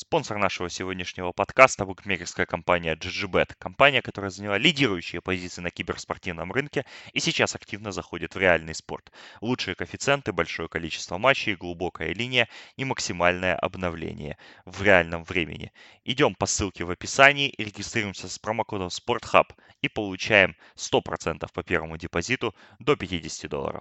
Спонсор нашего сегодняшнего подкаста – букмекерская компания GGBet. Компания, которая заняла лидирующие позиции на киберспортивном рынке и сейчас активно заходит в реальный спорт. Лучшие коэффициенты, большое количество матчей, глубокая линия и максимальное обновление в реальном времени. Идем по ссылке в описании, регистрируемся с промокодом SportHub и получаем 100% по первому депозиту до $50.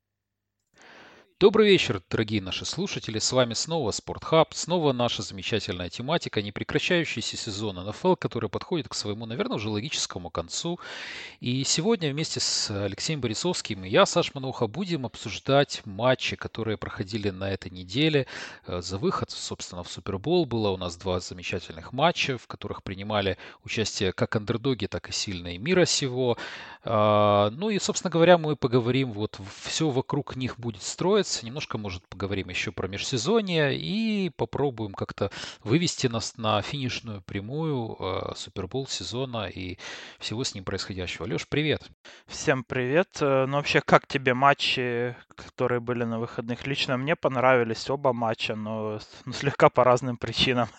Добрый вечер, дорогие наши слушатели. С вами снова Спортхаб, снова наша замечательная тематика, непрекращающийся сезон НФЛ, который подходит к своему, наверное, уже логическому концу. И сегодня вместе с Алексеем Борисовским и я, Саш Мануха, будем обсуждать матчи, которые проходили на этой неделе. За выход, собственно, в Супербол было у нас два замечательных матча, в которых принимали участие как андердоги, так и сильные мира сего. Ну и, собственно говоря, мы поговорим, вот все вокруг них будет строиться. Немножко, может, поговорим еще про межсезонье и попробуем как-то вывести нас на финишную прямую Супербол сезона и всего с ним происходящего. Леш, привет. Всем привет. Ну вообще, как тебе матчи, которые были на выходных? Лично мне понравились оба матча, но слегка по разным причинам.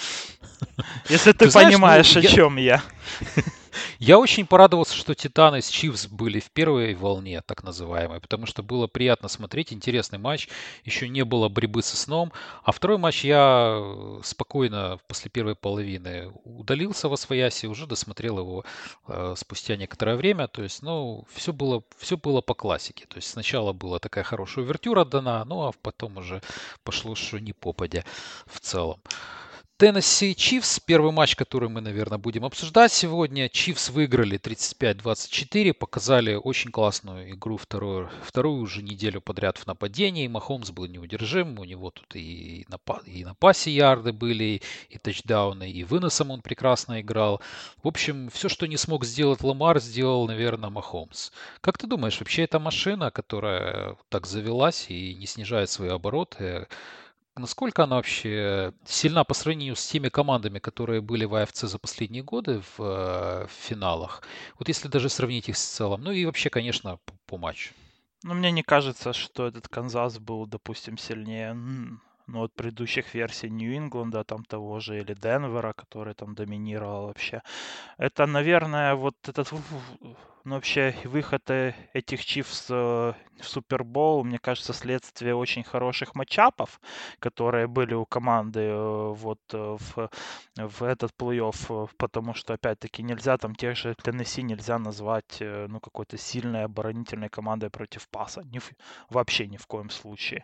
Если ты Ты знаешь, ну, понимаешь, о чем я. я очень порадовался, что Титаны с Чивс были в первой волне, так называемой, потому что было приятно смотреть, интересный матч, еще не было борьбы со сном. А второй матч я спокойно после первой половины удалился во свояси, уже досмотрел его спустя некоторое время. То есть, ну, все было по классике. То есть сначала была такая хорошая увертюра дана, ну а потом уже пошло что ни попадя в целом. Теннесси Чифс, первый матч, который мы, наверное, будем обсуждать сегодня. Чифс выиграли 35-24, показали очень классную игру вторую уже неделю подряд в нападении. Махомс был неудержим, у него тут и на пасе ярды были, и тачдауны, и выносом он прекрасно играл. В общем, все, что не смог сделать Ламар, сделал, наверное, Махомс. Как ты думаешь, вообще эта машина, которая так завелась и не снижает свои обороты, насколько она вообще сильна по сравнению с теми командами, которые были в АФЦ за последние годы в финалах? Вот если даже сравнить их с целым. Ну и вообще, конечно, по матчу. Ну, мне не кажется, что этот Канзас был, допустим, сильнее ну, от предыдущих версий Нью-Ингланда, там того же, или Денвера, который там доминировал вообще. Это, наверное, вот этот, ну, вообще выход этих Чифс в Супербол, мне кажется, следствие очень хороших матчапов, которые были у команды в этот плей-офф, потому что, опять-таки, нельзя там тех же Теннесси нельзя назвать, ну, какой-то сильной оборонительной командой против паса. Вообще ни в коем случае.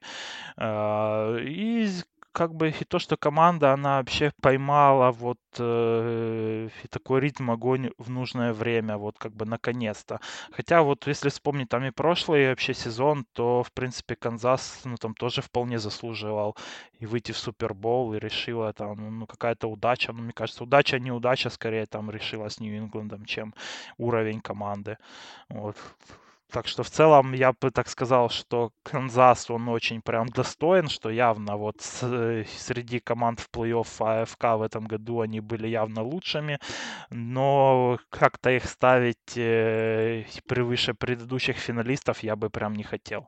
И как бы и то, что команда, она вообще поймала вот и такой ритм, огонь в нужное время, вот как бы наконец-то. Хотя вот если вспомнить там и прошлый вообще сезон, то в принципе Канзас, ну там тоже вполне заслуживал и выйти в Супербол, и решила там, ну какая-то удача, ну мне кажется, удача, неудача скорее там решила с Нью-Ингландом, чем уровень команды. Вот. Так что в целом я бы так сказал, что Канзас, он очень прям достоин, что явно вот среди команд в плей-офф АФК в этом году они были явно лучшими, но как-то их ставить превыше предыдущих финалистов я бы прям не хотел.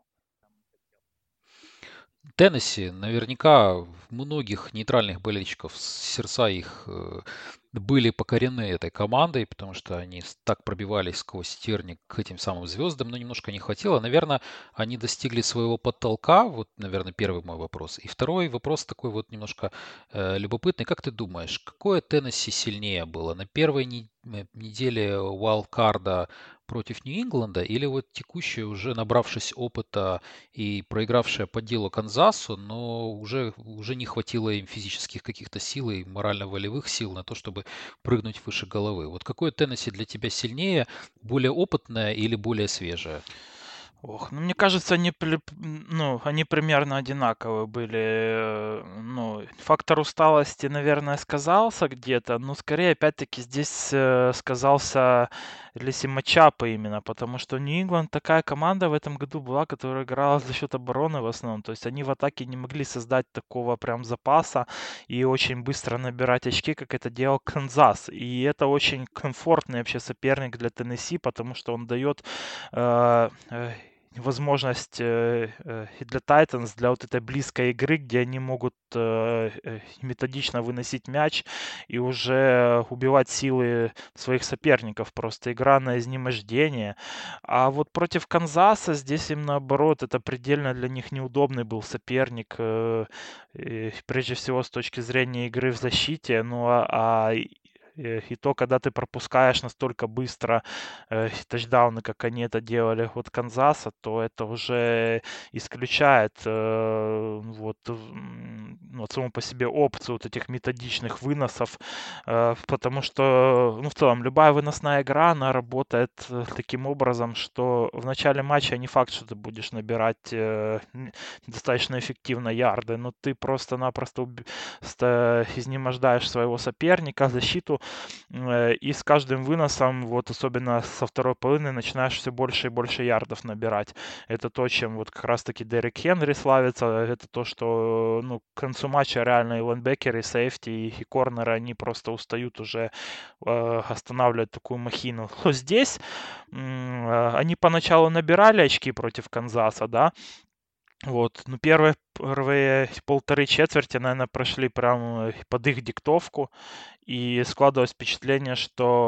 Теннесси, наверняка многих нейтральных болельщиков сердца их были покорены этой командой, потому что они так пробивались сквозь терник к этим самым звездам, но немножко не хватило. Наверное, они достигли своего потолка, вот, наверное, первый мой вопрос. И второй вопрос такой вот немножко любопытный. Как ты думаешь, какое Теннесси сильнее было? На первой неделе Уайлдкарда против Нью-Ингланда или вот текущая, уже набравшись опыта и проигравшая по делу Канзасу, но уже не хватило им физических каких-то сил и морально-волевых сил на то, чтобы прыгнуть выше головы. Вот какое Теннесси для тебя сильнее, более опытное или более свежее? Ох, ну мне кажется, ну, они примерно одинаковые были. Ну, фактор усталости, наверное, сказался где-то, но скорее, опять-таки, здесь сказался если матчапы именно, потому что Нью-Ингланд такая команда в этом году была, которая играла за счет обороны в основном. То есть они в атаке не могли создать такого прям запаса и очень быстро набирать очки, как это делал Канзас. И это очень комфортный вообще соперник для Теннесси, потому что он дает э, э, возможность и для Titans, для вот этой близкой игры, где они могут методично выносить мяч и уже убивать силы своих соперников. Просто игра на изнемождение. А вот против Канзаса здесь им наоборот, это предельно для них неудобный был соперник, прежде всего с точки зрения игры в защите. Ну и то, когда ты пропускаешь настолько быстро тачдауны, как они это делали от Канзаса, то это уже исключает вот саму по себе опцию вот этих методичных выносов, потому что, ну, в целом, любая выносная игра, она работает таким образом, что в начале матча не факт, что ты будешь набирать достаточно эффективно ярды, но ты просто-напросто изнемождаешь своего соперника, защиту, и с каждым выносом, вот особенно со второй половины, начинаешь все больше и больше ярдов набирать. Это то, чем вот как раз-таки Дерек Хенри славится, это то, что, ну, к концу матча реально и лайнбекеры, и сейфти, и корнеры, они просто устают уже останавливать такую махину. То здесь они поначалу набирали очки против Канзаса, да, вот, ну, первые полторы четверти, наверное, прошли прям под их диктовку, и складывалось впечатление,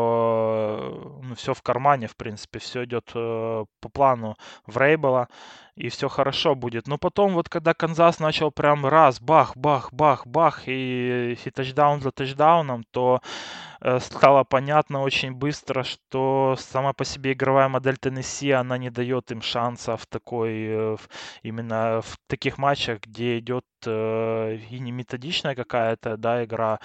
что ну, все в кармане, в принципе, все идет по плану Врейбела, и все хорошо будет. Но потом, вот когда Канзас начал прям раз, бах, бах, бах, бах, и тачдаун за тачдауном, то стало понятно очень быстро, что сама по себе игровая модель Теннесси, она не дает им шанса в именно в таких матчах, где идет и не методичная какая-то, да, игра,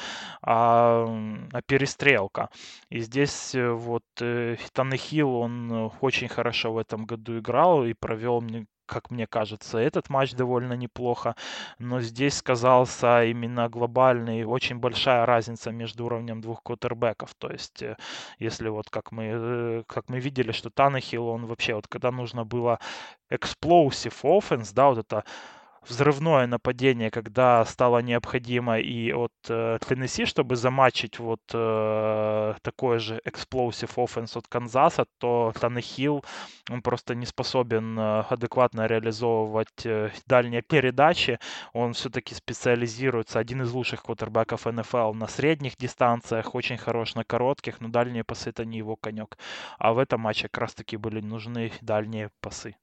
а перестрелка. И здесь вот Таннехилл, он очень хорошо в этом году играл и провел, как мне кажется, этот матч довольно неплохо, но здесь сказался именно глобальный, очень большая разница между уровнем двух квотербеков. То есть, если вот как мы видели, что Таннехилл, он вообще вот когда нужно было explosive offense, да, вот это взрывное нападение, когда стало необходимо и от Теннесси, чтобы замачить вот такой же explosive offense от Канзаса, то Таннехилл, он просто не способен адекватно реализовывать дальние передачи. Он все-таки специализируется, один из лучших квотербеков НФЛ на средних дистанциях, очень хорош на коротких, но дальние пасы это не его конек. А в этом матче как раз-таки были нужны дальние пасы.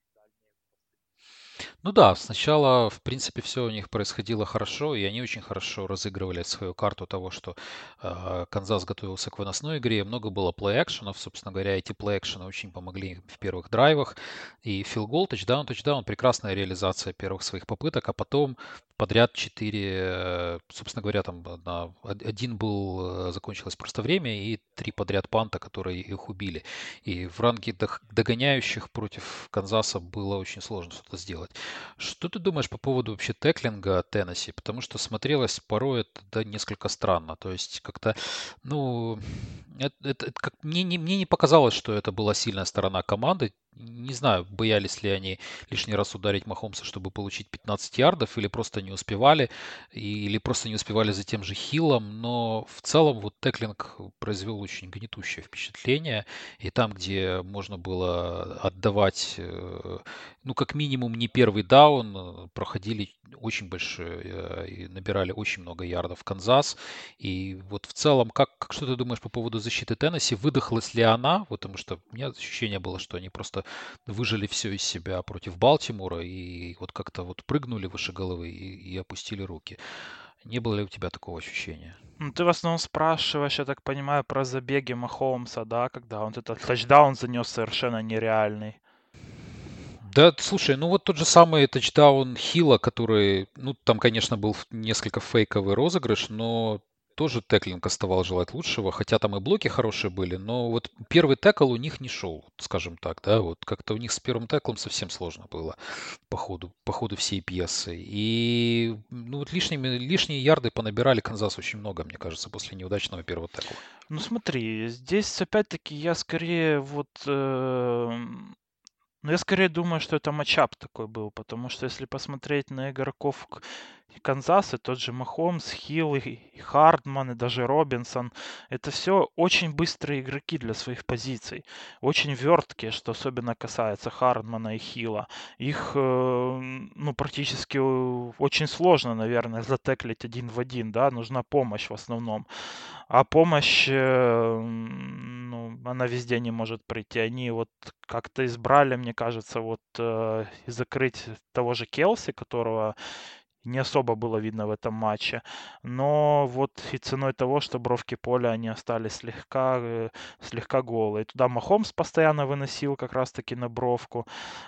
Ну да, сначала, в принципе, все у них происходило хорошо, и они очень хорошо разыгрывали свою карту того, что Канзас готовился к выносной игре. Много было плей-экшенов, собственно говоря, эти плей-экшены очень помогли им в первых драйвах. И филгол, тачдаун, тачдаун, прекрасная реализация первых своих попыток, а потом подряд 4, собственно говоря, там один был, закончилось просто время, и 3 подряд панта, которые их убили. И в ранге догоняющих против Канзаса было очень сложно что-то сделать. Что ты думаешь по поводу вообще теклинга Теннесси? Потому что смотрелось порой это да, несколько странно. То есть как-то, ну, мне не показалось, что это была сильная сторона команды. Не знаю, боялись ли они лишний раз ударить Махомса, чтобы получить 15 ярдов, или просто не успевали, или просто не успевали за тем же Хиллом. Но в целом вот теклинг произвел очень гнетущее впечатление. И там, где можно было отдавать, ну, как минимум, не первый даун, проходили очень большие и набирали очень много ярдов Канзас. И вот в целом, что ты думаешь по поводу защиты Теннесси? Выдохлась ли она? Потому что у меня ощущение было, что они просто выжили все из себя против Балтимора и вот как-то вот прыгнули выше головы и опустили руки. Не было ли у тебя такого ощущения? Ну, ты в основном спрашиваешь, я так понимаю, про забеги Махомса, да, когда он этот тачдаун занес совершенно нереальный. Да, слушай, ну вот тот же самый тачдаун Хилла, который, ну там, конечно, был несколько фейковый розыгрыш, но тоже теклинг оставал желать лучшего, хотя там и блоки хорошие были, но вот первый текл у них не шел, скажем так, да, вот как-то у них с первым теклом совсем сложно было по ходу всей пьесы. И ну вот лишние ярды понабирали Канзас очень много, мне кажется, после неудачного первого текла. Ну смотри, здесь опять-таки я скорее вот Но я скорее думаю, что это матчап такой был, потому что если посмотреть на игроков Канзаса, тот же Махомс, Хилл и Хардман, и даже Робинсон, это все очень быстрые игроки для своих позиций, очень верткие, что особенно касается Хардмана и Хилла. Их, ну, практически очень сложно, наверное, затеклить один в один, да, нужна помощь в основном. А помощь, ну, она везде не может прийти. Они вот как-то избрали, мне кажется, вот закрыть того же Келси, которого не особо было видно в этом матче. Но вот и ценой того, что бровки поля, они остались слегка голые. Туда Махомс постоянно выносил как раз-таки на бровку.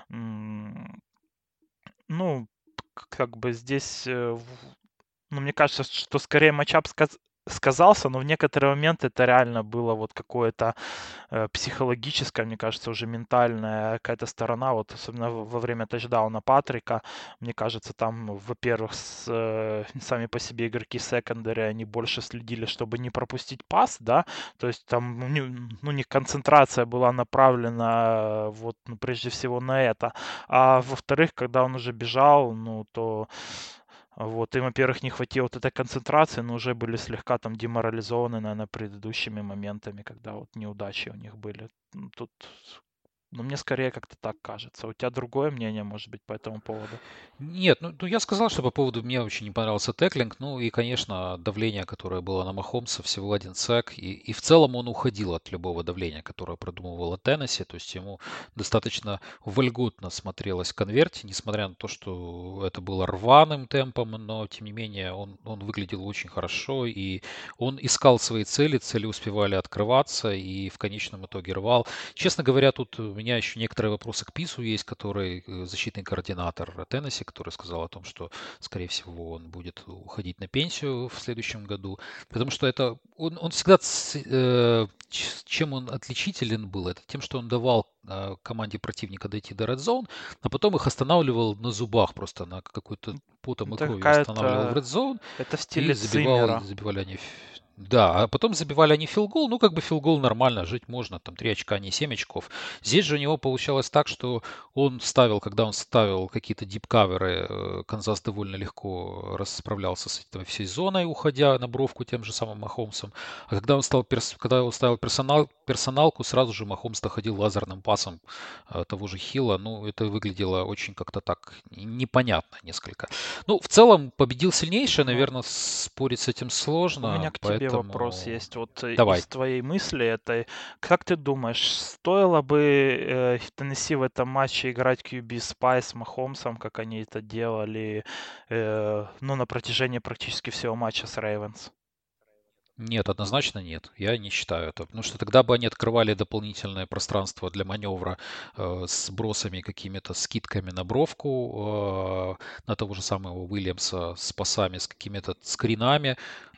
Ну, как бы здесь, ну, мне кажется, что скорее матчап сказался, но в некоторые моменты это реально было вот какое-то психологическая, мне кажется, уже ментальная какая-то сторона, вот особенно во время тачдауна Патрика, мне кажется, там, во-первых, сами по себе игроки секондари, они больше следили, чтобы не пропустить пас, да, то есть там, ну, у них концентрация была направлена вот, ну, прежде всего на это, а во-вторых, когда он уже бежал, ну, то вот, им, во-первых, не хватило вот этой концентрации, но уже были слегка там деморализованы, наверное, предыдущими моментами, когда вот неудачи у них были. Тут, ну, мне скорее как-то так кажется. У тебя другое мнение, может быть, по этому поводу? Нет, ну я сказал, что по поводу мне очень не понравился теклинг. Ну и, конечно, давление, которое было на Махомса, всего один сек. И в целом он уходил от любого давления, которое продумывала Теннесси. То есть ему достаточно вольготно смотрелось в конверте, несмотря на то, что это было рваным темпом, но тем не менее он выглядел очень хорошо. И он искал свои цели успевали открываться и в конечном итоге рвал. Честно говоря, тут у меня еще некоторые вопросы к Пису есть, который защитный координатор Теннесси, который сказал о том, что, скорее всего, он будет уходить на пенсию в следующем году. Потому что это он всегда, чем он отличителен был, это тем, что он давал команде противника дойти до Red Zone, а потом их останавливал на зубах, просто на какой-то потом и Это кровью останавливал в какая-то... Red Zone, Это в и стиле Циммера. забивали они. Да, а потом забивали они филгол. Ну, как бы филгол нормально, жить можно. Там 3 очка, не 7 очков. Здесь же у него получалось так, что когда он ставил какие-то дипкаверы, Канзас довольно легко расправлялся с этой всей зоной, уходя на бровку тем же самым Махомсом. А когда он ставил персоналку, сразу же Махомс доходил лазерным пасом того же Хилла. Ну, это выглядело очень как-то так непонятно несколько. Ну, в целом победил сильнейший, Ну, наверное, спорить с этим у меня сложно, к тебе вопрос поэтому есть. Вот давай. из твоей мысли этой, как ты думаешь, стоило бы в Теннесси в этом матче играть QB Spy с Махомсом, как они это делали, ну, на протяжении практически всего матча с Рейвенс? Нет, однозначно нет. Я не считаю это. Потому что тогда бы они открывали дополнительное пространство для маневра с бросами, какими-то скидками на бровку, на того же самого Уильямса с пасами, с какими-то скринами,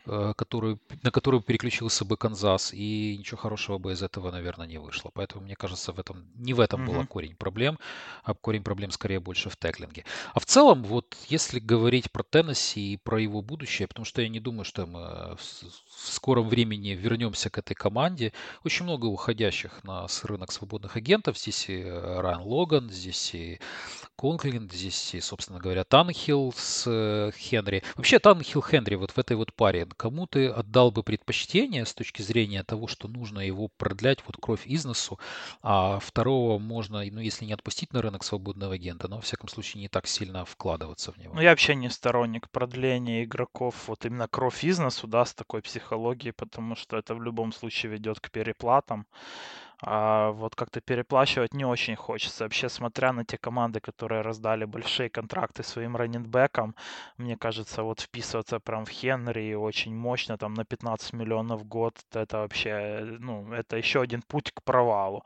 на которую переключился бы Канзас, и ничего хорошего бы из этого, наверное, не вышло. Поэтому, мне кажется, не в этом была Мгм. корень проблем, а корень проблем скорее больше в теклинге. А в целом, вот если говорить про Теннесси и про его будущее, потому что я не думаю, что мы в скором времени вернемся к этой команде. Очень много уходящих на рынок свободных агентов. Здесь и Райан Логан, здесь и Конклин, здесь и, собственно говоря, Танхилл с Хенри. Вообще, Танхилл Хенри вот в этой вот паре. Кому ты отдал бы предпочтение с точки зрения того, что нужно его продлять, вот кровь из носу, а второго можно, ну, если не отпустить на рынок свободного агента, но, во всяком случае, не так сильно вкладываться в Ну, него. я вообще не сторонник продления игроков, вот именно кровь из носу, да, с такой психологией, потому что это в любом случае ведет к переплатам. А вот как-то переплачивать не очень хочется. Вообще, смотря на те команды, которые раздали большие контракты своим раннинбекам, мне кажется, вот вписываться прям в Хенри очень мощно, там на 15 миллионов в год, это вообще, ну, это еще один путь к провалу.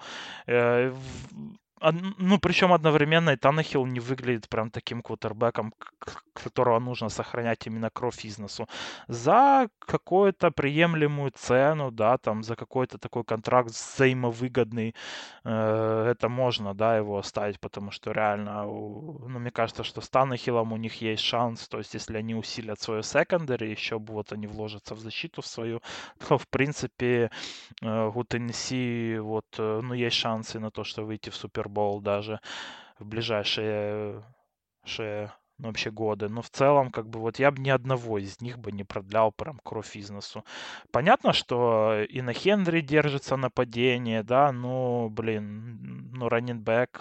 Ну, причем одновременно и Таннехилл не выглядит прям таким квотербеком, которого нужно сохранять именно кровь из носу. За какую-то приемлемую цену, да, там, за какой-то такой контракт взаимовыгодный, это можно, да, его оставить, потому что реально, ну, мне кажется, что с Таннехиллом у них есть шанс, то есть если они усилят свое секондари, еще вот они вложатся в защиту свою, то, в принципе, у Теннесси вот, ну, есть шансы на то, что выйти в Супербол. Супербоул даже в ближайшие вообще годы. Но в целом, как бы, вот я бы ни одного из них бы не продлял прям кровь из носу. Понятно, что и на Хенри держится нападение, да, ну, блин, ну, раннинбэк,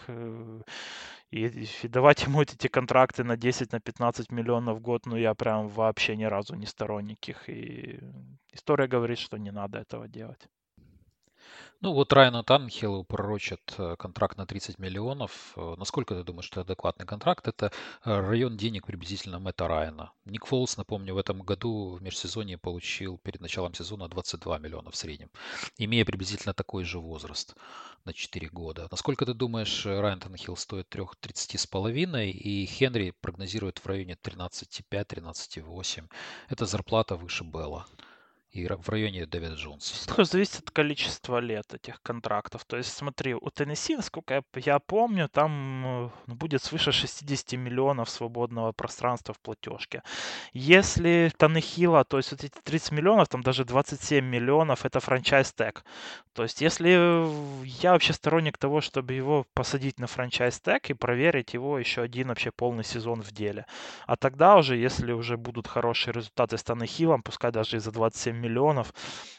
и давать ему эти контракты на 10-15 миллионов в год, ну, я прям вообще ни разу не сторонник их. И история говорит, что не надо этого делать. Ну вот Райану Таннехиллу пророчат контракт на 30 миллионов. Насколько ты думаешь, что адекватный контракт? Это район денег приблизительно Мэтта Райана. Ник Фолс, напомню, в этом году в межсезонье получил перед началом сезона 22 миллиона в среднем, имея приблизительно такой же возраст на 4 года. Насколько ты думаешь, Райан Таннехилл стоит 30,5, и Хенри прогнозирует в районе 13,5-13,8. Это зарплата выше Белла и в районе Дэвида Джонса. Все зависит от количества лет этих контрактов. То есть, смотри, у Теннесси, насколько я помню, там будет свыше 60 миллионов свободного пространства в платежке. Если Таннехилла, то есть вот эти 30 миллионов, там даже 27 миллионов, это франчайз-тег. То есть, если я вообще сторонник того, чтобы его посадить на франчайз-тег и проверить его еще один вообще полный сезон в деле. А тогда уже, если уже будут хорошие результаты с Таннехиллом, пускай даже и за 27 миллионов,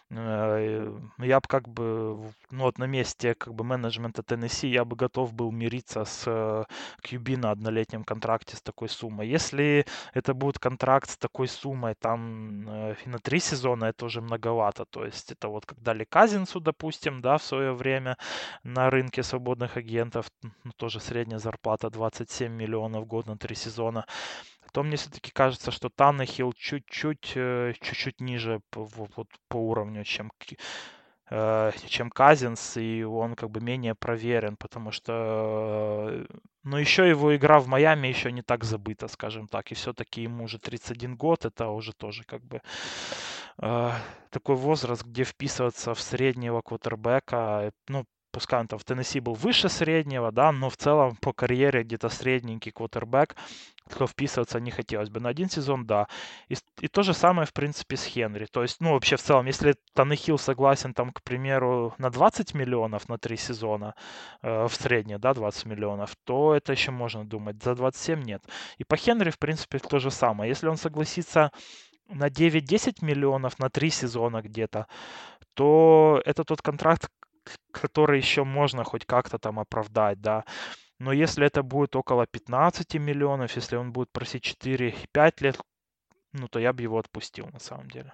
я бы как бы, ну вот на месте как бы менеджмента Теннесси я бы готов был мириться с QB на однолетнем контракте с такой суммой. Если это будет контракт с такой суммой там и на 3 сезона, это уже многовато. То есть это вот как дали Казинцу, допустим, да, в свое время на рынке свободных агентов, ну, тоже средняя зарплата 27 миллионов в год на 3 сезона. То мне все-таки кажется, что Таннехилл чуть-чуть ниже вот по уровню, чем Казинс, и он как бы менее проверен, потому что, но еще его игра в Майами еще не так забыта, скажем так, и все-таки ему уже 31 год, это уже тоже как бы такой возраст, где вписываться в среднего квотербека, ну, пускай он там в Теннесси был выше среднего, да, но в целом по карьере где-то средненький квотербек, кто вписываться не хотелось бы. На один сезон, да. И то же самое, в принципе, с Хенри. То есть, ну, вообще, в целом, если Таннехилл согласен, там, к примеру, на 20 миллионов на 3 сезона, в среднем, да, 20 миллионов, то это еще можно думать. За 27 нет. И по Хенри, в принципе, то же самое. Если он согласится на 9-10 миллионов на 3 сезона где-то, то это тот контракт, который еще можно хоть как-то там оправдать, да. Но если это будет около 15 миллионов, если он будет просить 4-5 лет, ну, то я бы его отпустил на самом деле.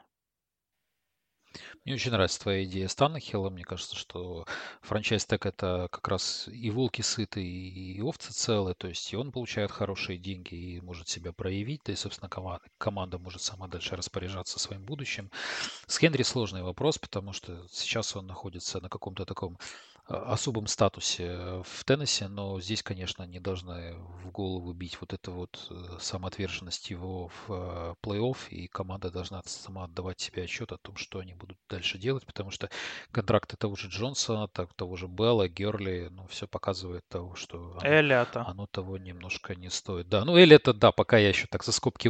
Мне очень нравится твоя идея с Таннехиллом. Мне кажется, что франчайз-тег это как раз и волки сыты, и овцы целые. То есть и он получает хорошие деньги и может себя проявить. Да и, собственно, команда может сама дальше распоряжаться своим будущим. С Хенри сложный вопрос, потому что сейчас он находится на каком-то таком особом статусе в Теннессе, но здесь, конечно, не должны в голову бить вот эта вот самоотверженность его в плей-офф, и команда должна сама отдавать себе отчет о том, что они будут дальше делать, потому что контракты того же Джонсона, того же Белла, Герли, ну, все показывает того, что Элиота. оно того немножко не стоит. Да, ну, Элли это, да, пока я еще так за скобки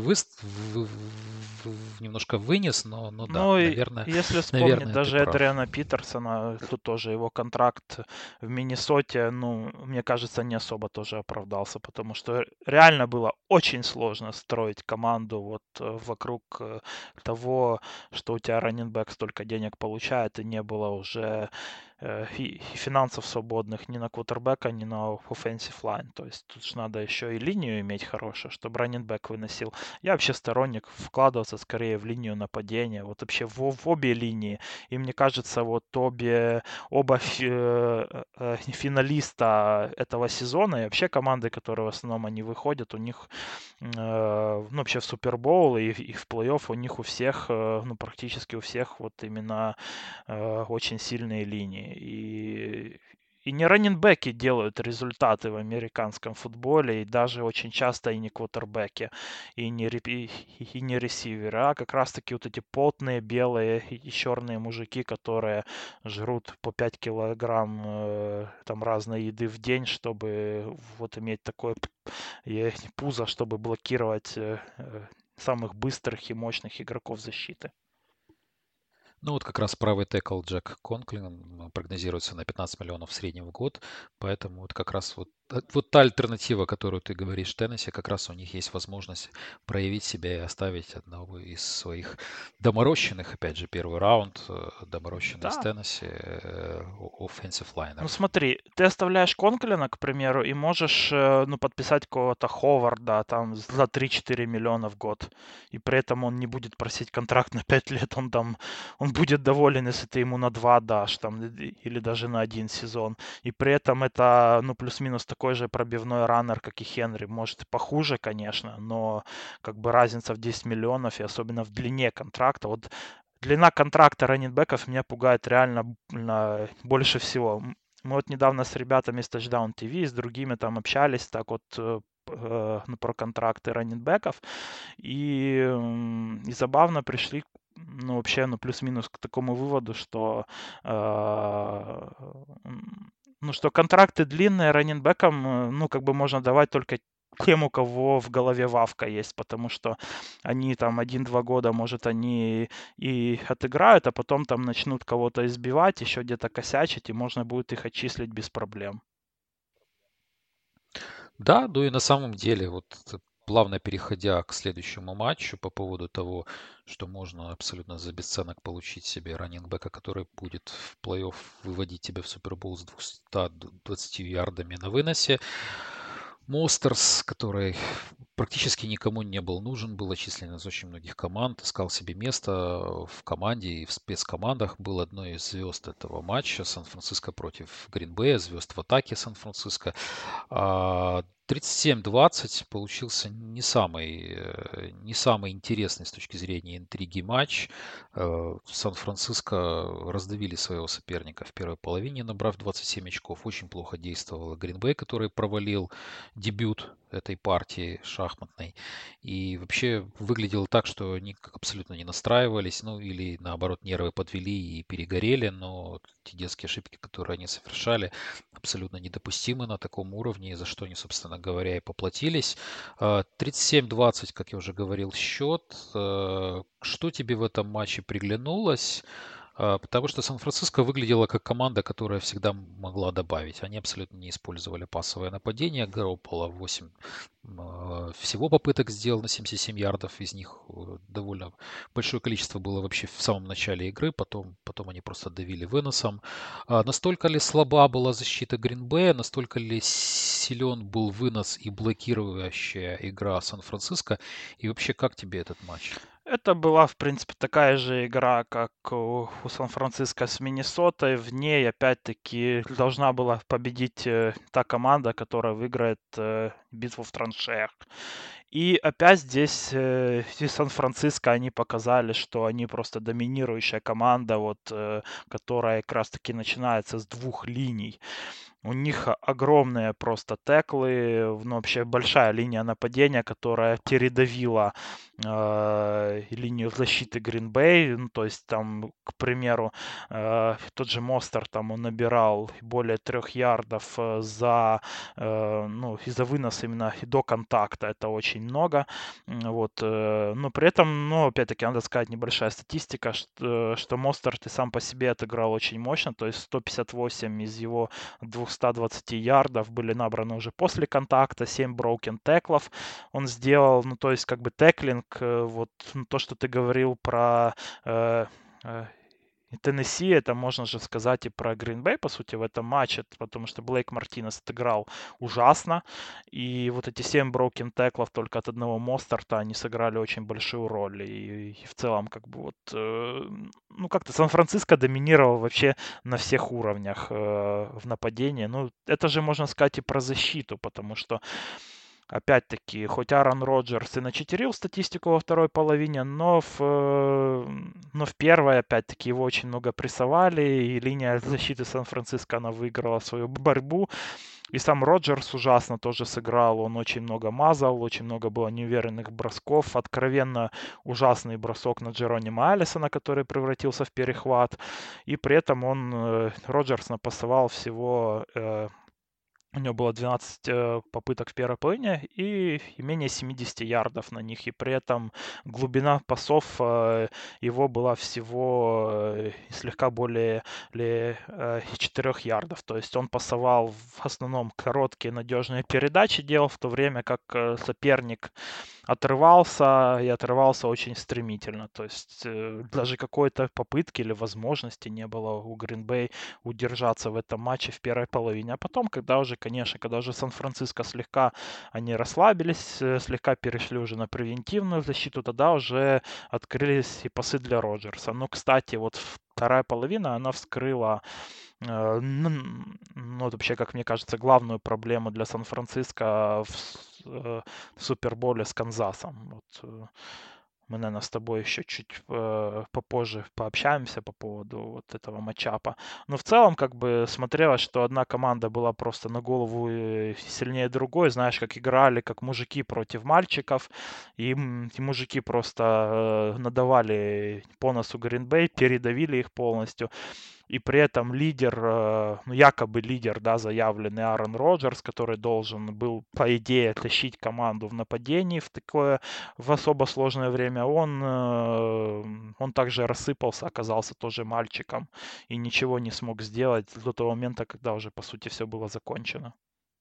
немножко вынес, но да, Ну, и наверное, если вспомнить наверное, ты даже прав. Эдриана Питерсона, тут тоже его контракт в Миннесоте, ну, мне кажется, не особо тоже оправдался, потому что реально было очень сложно строить команду вот вокруг того, что у тебя раннинбэк столько денег получает, и не было уже и финансов свободных ни на квотербека, ни на offensive line. То есть тут же надо еще и линию иметь хорошую, чтобы раннинбэк выносил. Я вообще сторонник вкладываться скорее в линию нападения, вот вообще в обе линии. И мне кажется, вот оба финалиста этого сезона и вообще команды, которые в основном они выходят, у них ну, вообще в Супербоул и в плей-офф у них у всех, ну, практически у всех вот именно очень сильные линии. И не раннинбеки делают результаты в американском футболе, и даже очень часто и не квотербеки, и не ресиверы, а как раз-таки вот эти потные белые и черные мужики, которые жрут по 5 килограмм там разной еды в день, чтобы вот иметь такое пузо, чтобы блокировать самых быстрых и мощных игроков защиты. Ну вот как раз правый текл Джек Конклин прогнозируется на 15 миллионов в среднем в год, поэтому вот как раз вот та альтернатива, которую ты говоришь, Теннесси, как раз у них есть возможность проявить себя и оставить одного из своих доморощенных, опять же, первый раунд, доморощенный из Да. Теннесси, offensive Ну лайнер. смотри, ты оставляешь Конклина, к примеру, и можешь, ну, подписать какого-то Ховарда там за 3-4 миллиона в год. И при этом он не будет просить контракт на 5 лет, он будет доволен, если ты ему на 2 дашь, там, или даже на 1 сезон. И при этом это, ну, плюс-минус такой же пробивной раннер, как и Хенри. Может, и похуже, конечно, но как бы разница в 10 миллионов, и особенно в длине контракта. Вот длина контракта раннинбеков меня пугает реально больше всего. Мы вот недавно с ребятами из Touchdown TV и с другими там общались так вот ну, про контракты раннинбеков. И забавно пришли, ну, вообще, ну, плюс-минус к такому выводу, что ну, что контракты длинные раннинбекам, ну, как бы можно давать только тем, у кого в голове вавка есть, потому что они там 1-2 года, может, они и отыграют, а потом там начнут кого-то избивать, еще где-то косячить, и можно будет их отчислить без проблем. Да, ну и на самом деле, вот плавно переходя к следующему матчу по поводу того, что можно абсолютно за бесценок получить себе раннингбека, который будет в плей-офф выводить тебя в Супербол с 220 ярдами на выносе. Мостерс, который практически никому не был нужен, был отчислен из очень многих команд, искал себе место в команде и в спецкомандах, был одной из звезд этого матча Сан-Франциско против Грин-Бэя, звезд в атаке Сан-Франциско. 37-20 получился не самый интересный с точки зрения интриги матч. Сан-Франциско раздавили своего соперника в первой половине, набрав 27 очков. Очень плохо действовал Грин-Бэй, который провалил дебют этой партии шахматной. И вообще выглядело так, что они абсолютно не настраивались, ну или наоборот нервы подвели и перегорели, но те детские ошибки, которые они совершали, абсолютно недопустимы на таком уровне, за что они, собственно говоря, и поплатились. 37-20, как я уже говорил, счет. Что тебе в этом матче приглянулось? Потому что Сан-Франциско выглядела как команда, которая всегда могла добавить. Они абсолютно не использовали пасовое нападение. Гарополо 8 всего попыток сделал на 77 ярдов. Из них довольно большое количество было вообще в самом начале игры. Потом они просто давили выносом. Настолько ли слаба была защита Гринбея, настолько ли силен был вынос и блокирующая игра Сан-Франциско? И вообще, как тебе этот матч? Это была, в принципе, такая же игра, как у Сан-Франциско с Миннесотой. В ней, опять-таки, должна была победить та команда, которая выиграет битву в траншеях. И опять здесь и Сан-Франциско, они показали, что они просто доминирующая команда, вот, которая как раз-таки начинается с 2 линий. У них огромные просто теклы, ну, вообще большая линия нападения, которая передавила линию защиты Green Bay. Ну, то есть там, к примеру, тот же Мостер, там он набирал более 3 ярдов ну, из-за выноса именно и до контакта. Это очень много. Вот, но при этом, ну, опять-таки, надо сказать, небольшая статистика, что Мостер ты сам по себе отыграл очень мощно, то есть 158 из его 220 ярдов были набраны уже после контакта, 7 броукен теклов он сделал, ну, то есть, как бы, теклинг, вот, ну, то, что ты говорил про э, э, Теннесси, это можно же сказать и про Грин-Бэй, по сути, в этом матче, потому что Блейк Мартинес отыграл ужасно, и вот эти 7 броукен теклов только от одного Мостарта, они сыграли очень большую роль, и в целом, как бы, вот, ну, как-то Сан-Франциско доминировал вообще на всех уровнях в нападении, ну, это же можно сказать и про защиту, потому что опять-таки, хоть Аарон Роджерс и начитерил статистику во второй половине, но в первой, опять-таки, его очень много прессовали, и линия защиты Сан-Франциско, она выиграла свою борьбу. И сам Роджерс ужасно тоже сыграл, он очень много мазал, очень много было неуверенных бросков, откровенно ужасный бросок на Джеронима Алисона, который превратился в перехват, и при этом Роджерс напасовал всего У него было 12 попыток в первой половине и менее 70 ярдов на них. И при этом глубина пасов его была всего слегка более 4 ярдов. То есть он пасовал в основном короткие надежные передачи делал, в то время как соперник отрывался и отрывался очень стремительно. То есть даже какой-то попытки или возможности не было у Green Bay удержаться в этом матче в первой половине. А потом, когда уже, конечно, когда уже Сан-Франциско слегка они расслабились, слегка перешли уже на превентивную защиту, тогда уже открылись и пасы для Роджерса. Ну, кстати, вот вторая половина, она вскрыла ну, вообще, как мне кажется, главную проблему для Сан-Франциско в Суперболе с Канзасом. Вот, мы, наверное, с тобой еще чуть попозже пообщаемся по поводу вот этого матчапа. Но в целом, как бы, смотрелось, что одна команда была просто на голову сильнее другой. Знаешь, как играли, как мужики против мальчиков. И мужики просто надавали по носу Green Bay, передавили их полностью. И при этом лидер, ну, якобы лидер, да, заявленный Аарон Роджерс, который должен был, по идее, тащить команду в нападении в такое, в особо сложное время, он также рассыпался, оказался тоже мальчиком и ничего не смог сделать до того момента, когда уже, по сути, все было закончено.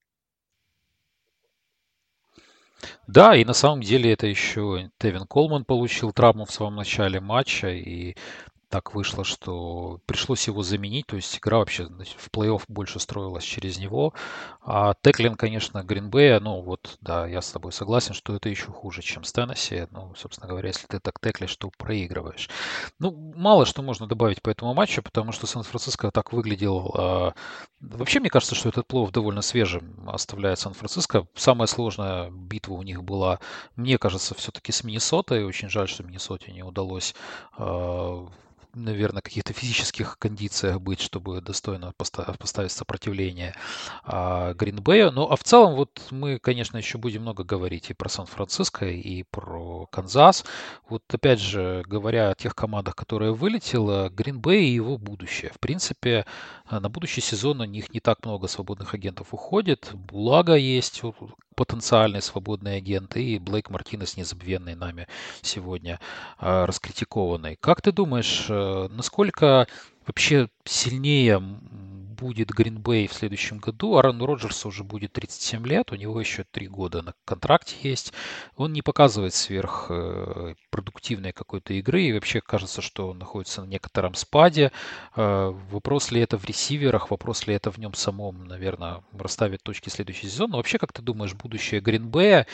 Да, и на самом деле это еще Тевин Колман получил травму в самом начале матча, и так вышло, что пришлось его заменить, то есть игра вообще в плей-офф больше строилась через него. А теклинг, конечно, Гринбея, ну вот, да, я с тобой согласен, что это еще хуже, чем с Теннесси. Ну, собственно говоря, если ты так теклишь, то проигрываешь. Ну, мало что можно добавить по этому матчу, потому что Сан-Франциско так выглядел. Вообще, мне кажется, что этот плей-офф довольно свежим оставляет Сан-Франциско. Самая сложная битва у них была, мне кажется, все-таки с Миннесотой. Очень жаль, что Миннесоте не удалось наверное, каких-то физических кондициях быть, чтобы достойно поставить сопротивление Гринбею. Ну, а в целом, вот мы, конечно, еще будем много говорить и про Сан-Франциско, и про Канзас. Вот опять же, говоря о тех командах, которые вылетело, Гринбей и его будущее. В принципе, на будущий сезон у них не так много свободных агентов уходит. Булага есть, потенциальный свободный агент, и Блейк Мартинес, незабвенный нами сегодня раскритикованный. Как ты думаешь, насколько вообще сильнее будет Гринбей в следующем году? Аарону Роджерсу уже будет 37 лет, у него еще 3 года на контракте есть. Он не показывает сверх продуктивной какой-то игры, и вообще кажется, что он находится на некотором спаде. Вопрос ли это в ресиверах, вопрос ли это в нем самом, наверное, расставит точки следующий сезон. Но вообще, как ты думаешь, будущее Гринбея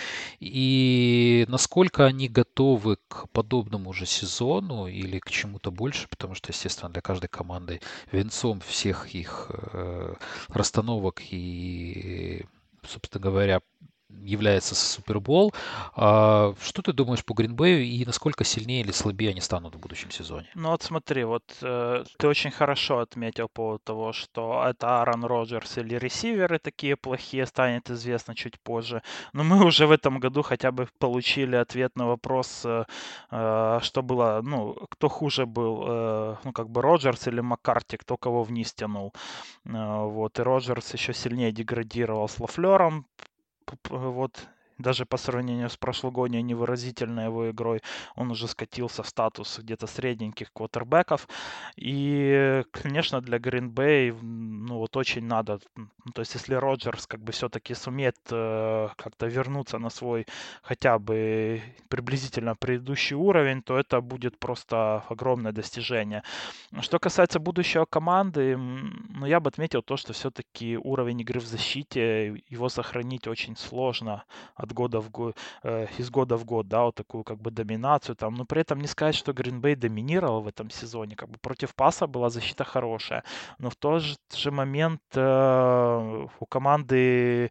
и насколько они готовы к подобному же сезону или к чему-то больше, потому что, естественно, для каждой команды венцом всех их расстановок и, собственно говоря, является Супербол. Что ты думаешь по Гринбею и насколько сильнее или слабее они станут в будущем сезоне? Ну вот смотри, вот ты очень хорошо отметил по поводу того, что это Аарон Роджерс или ресиверы такие плохие, станет известно чуть позже. Но мы уже в этом году хотя бы получили ответ на вопрос, что было, ну, кто хуже был, ну, как бы Роджерс или Маккарти, кто кого вниз тянул. Вот, и Роджерс еще сильнее деградировал с Лафлером, вот, даже по сравнению с прошлогодней невыразительной его игрой, он уже скатился в статус где-то средненьких квотербеков. И, конечно, для Green Bay, ну вот очень надо, ну, то есть если Роджерс как бы все-таки сумеет как-то вернуться на свой хотя бы приблизительно предыдущий уровень, то это будет просто огромное достижение. Что касается будущего команды, ну, я бы отметил то, что все-таки уровень игры в защите, его сохранить очень сложно от года в год, из года в год, да, вот такую как бы доминацию там. Но при этом не сказать, что Green Bay доминировал в этом сезоне. Как бы против паса была защита хорошая. Но в тот же момент у команды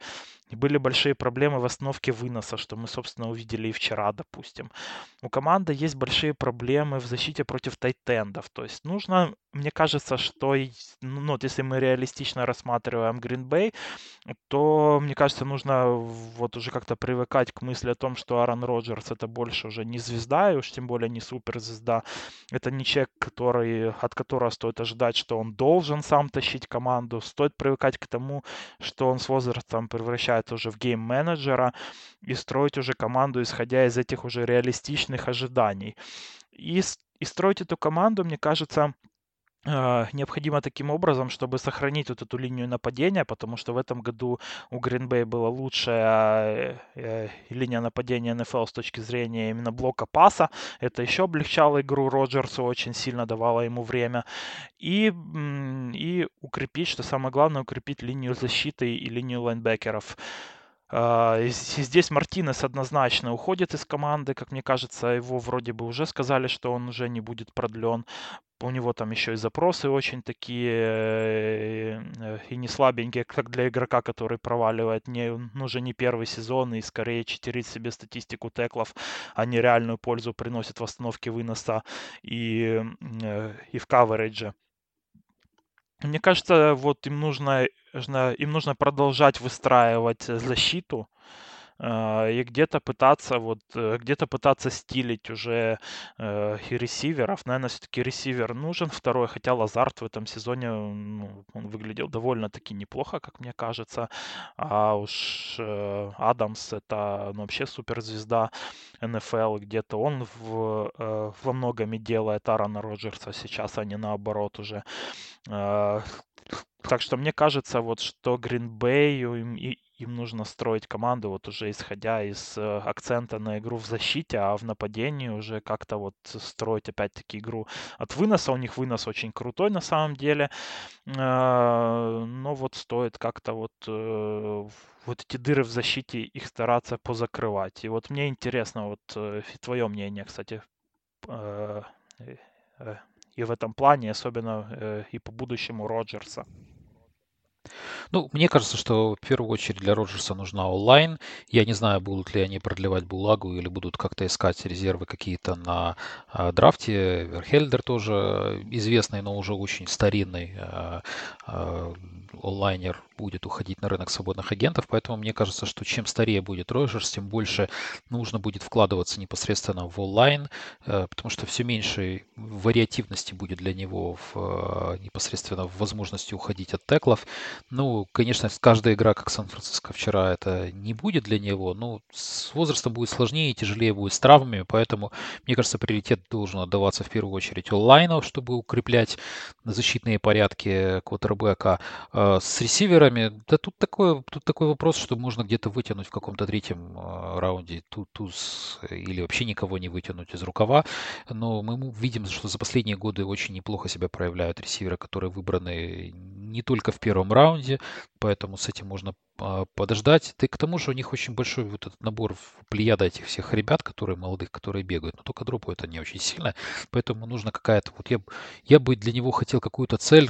были большие проблемы в остановке выноса, что мы, собственно, увидели и вчера, допустим. У команды есть большие проблемы в защите против тайтендов. То есть нужно, мне кажется, что ну, вот если мы реалистично рассматриваем Green Bay, то, мне кажется, нужно вот уже как-то привыкать к мысли о том, что Аарон Роджерс это больше уже не звезда, и уж тем более не суперзвезда. Это не человек, от которого стоит ожидать, что он должен сам тащить команду. Стоит привыкать к тому, что он с возрастом превращается уже в гейм-менеджера и строить уже команду, исходя из этих уже реалистичных ожиданий. И строить эту команду, мне кажется, необходимо таким образом, чтобы сохранить вот эту линию нападения, потому что в этом году у Green Bay была лучшая линия нападения НФЛ с точки зрения именно блока паса. Это еще облегчало игру Роджерсу, очень сильно давало ему время. И укрепить, что самое главное, укрепить линию защиты и линию лайнбекеров. И здесь Мартинес однозначно уходит из команды, как мне кажется, его вроде бы уже сказали, что он уже не будет продлен. У него там еще и запросы очень такие и не слабенькие, как для игрока, который проваливает уже не первый сезон и скорее читерит себе статистику теклов, а не реальную пользу приносит в остановке выноса и в каверидже. Мне кажется, вот им нужно продолжать выстраивать защиту, и где-то пытаться стилить уже и ресиверов. Наверное, все-таки ресивер нужен второй, хотя Лазард в этом сезоне, ну, он выглядел довольно-таки неплохо, как мне кажется. А уж Адамс это вообще суперзвезда НФЛ, где-то он во многом и делает Аарона Роджерса сейчас, а не наоборот уже. Э, Так что мне кажется, вот что Green Bay им нужно строить команду вот уже исходя из акцента на игру в защите, а в нападении уже как-то вот строить опять-таки игру от выноса. У них вынос очень крутой на самом деле, но вот стоит как-то вот эти дыры в защите их стараться позакрывать. И вот мне интересно вот твое мнение, кстати, э, э, и в этом плане, особенно и по будущему Роджерса. Ну, мне кажется, что в первую очередь для Роджерса нужна онлайн. Я не знаю, будут ли они продлевать Булагу или будут как-то искать резервы какие-то на драфте. Верхельдер тоже известный, но уже очень старинный онлайнер будет уходить на рынок свободных агентов. Поэтому мне кажется, что чем старее будет Роджерс, тем больше нужно будет вкладываться непосредственно в онлайн, потому что все меньше вариативности будет для него непосредственно в возможности уходить от теклов. Ну, конечно, каждая игра, как Сан-Франциско вчера, это не будет для него. Но с возрастом будет сложнее и тяжелее будет с травмами. Поэтому, мне кажется, приоритет должен отдаваться в первую очередь онлайну, чтобы укреплять защитные порядки квотербека. С ресиверами, да тут такой вопрос, что можно где-то вытянуть в каком-то третьем раунде туз или вообще никого не вытянуть из рукава. Но мы видим, что за последние годы очень неплохо себя проявляют ресиверы, которые выбраны не только в первом раунде, поэтому с этим можно подождать. И к тому же у них очень большой вот этот набор плеяда этих всех ребят, которые молодых, которые бегают, но только дропу это не очень сильно, поэтому нужно какая-то, вот я бы для него хотел какую-то цель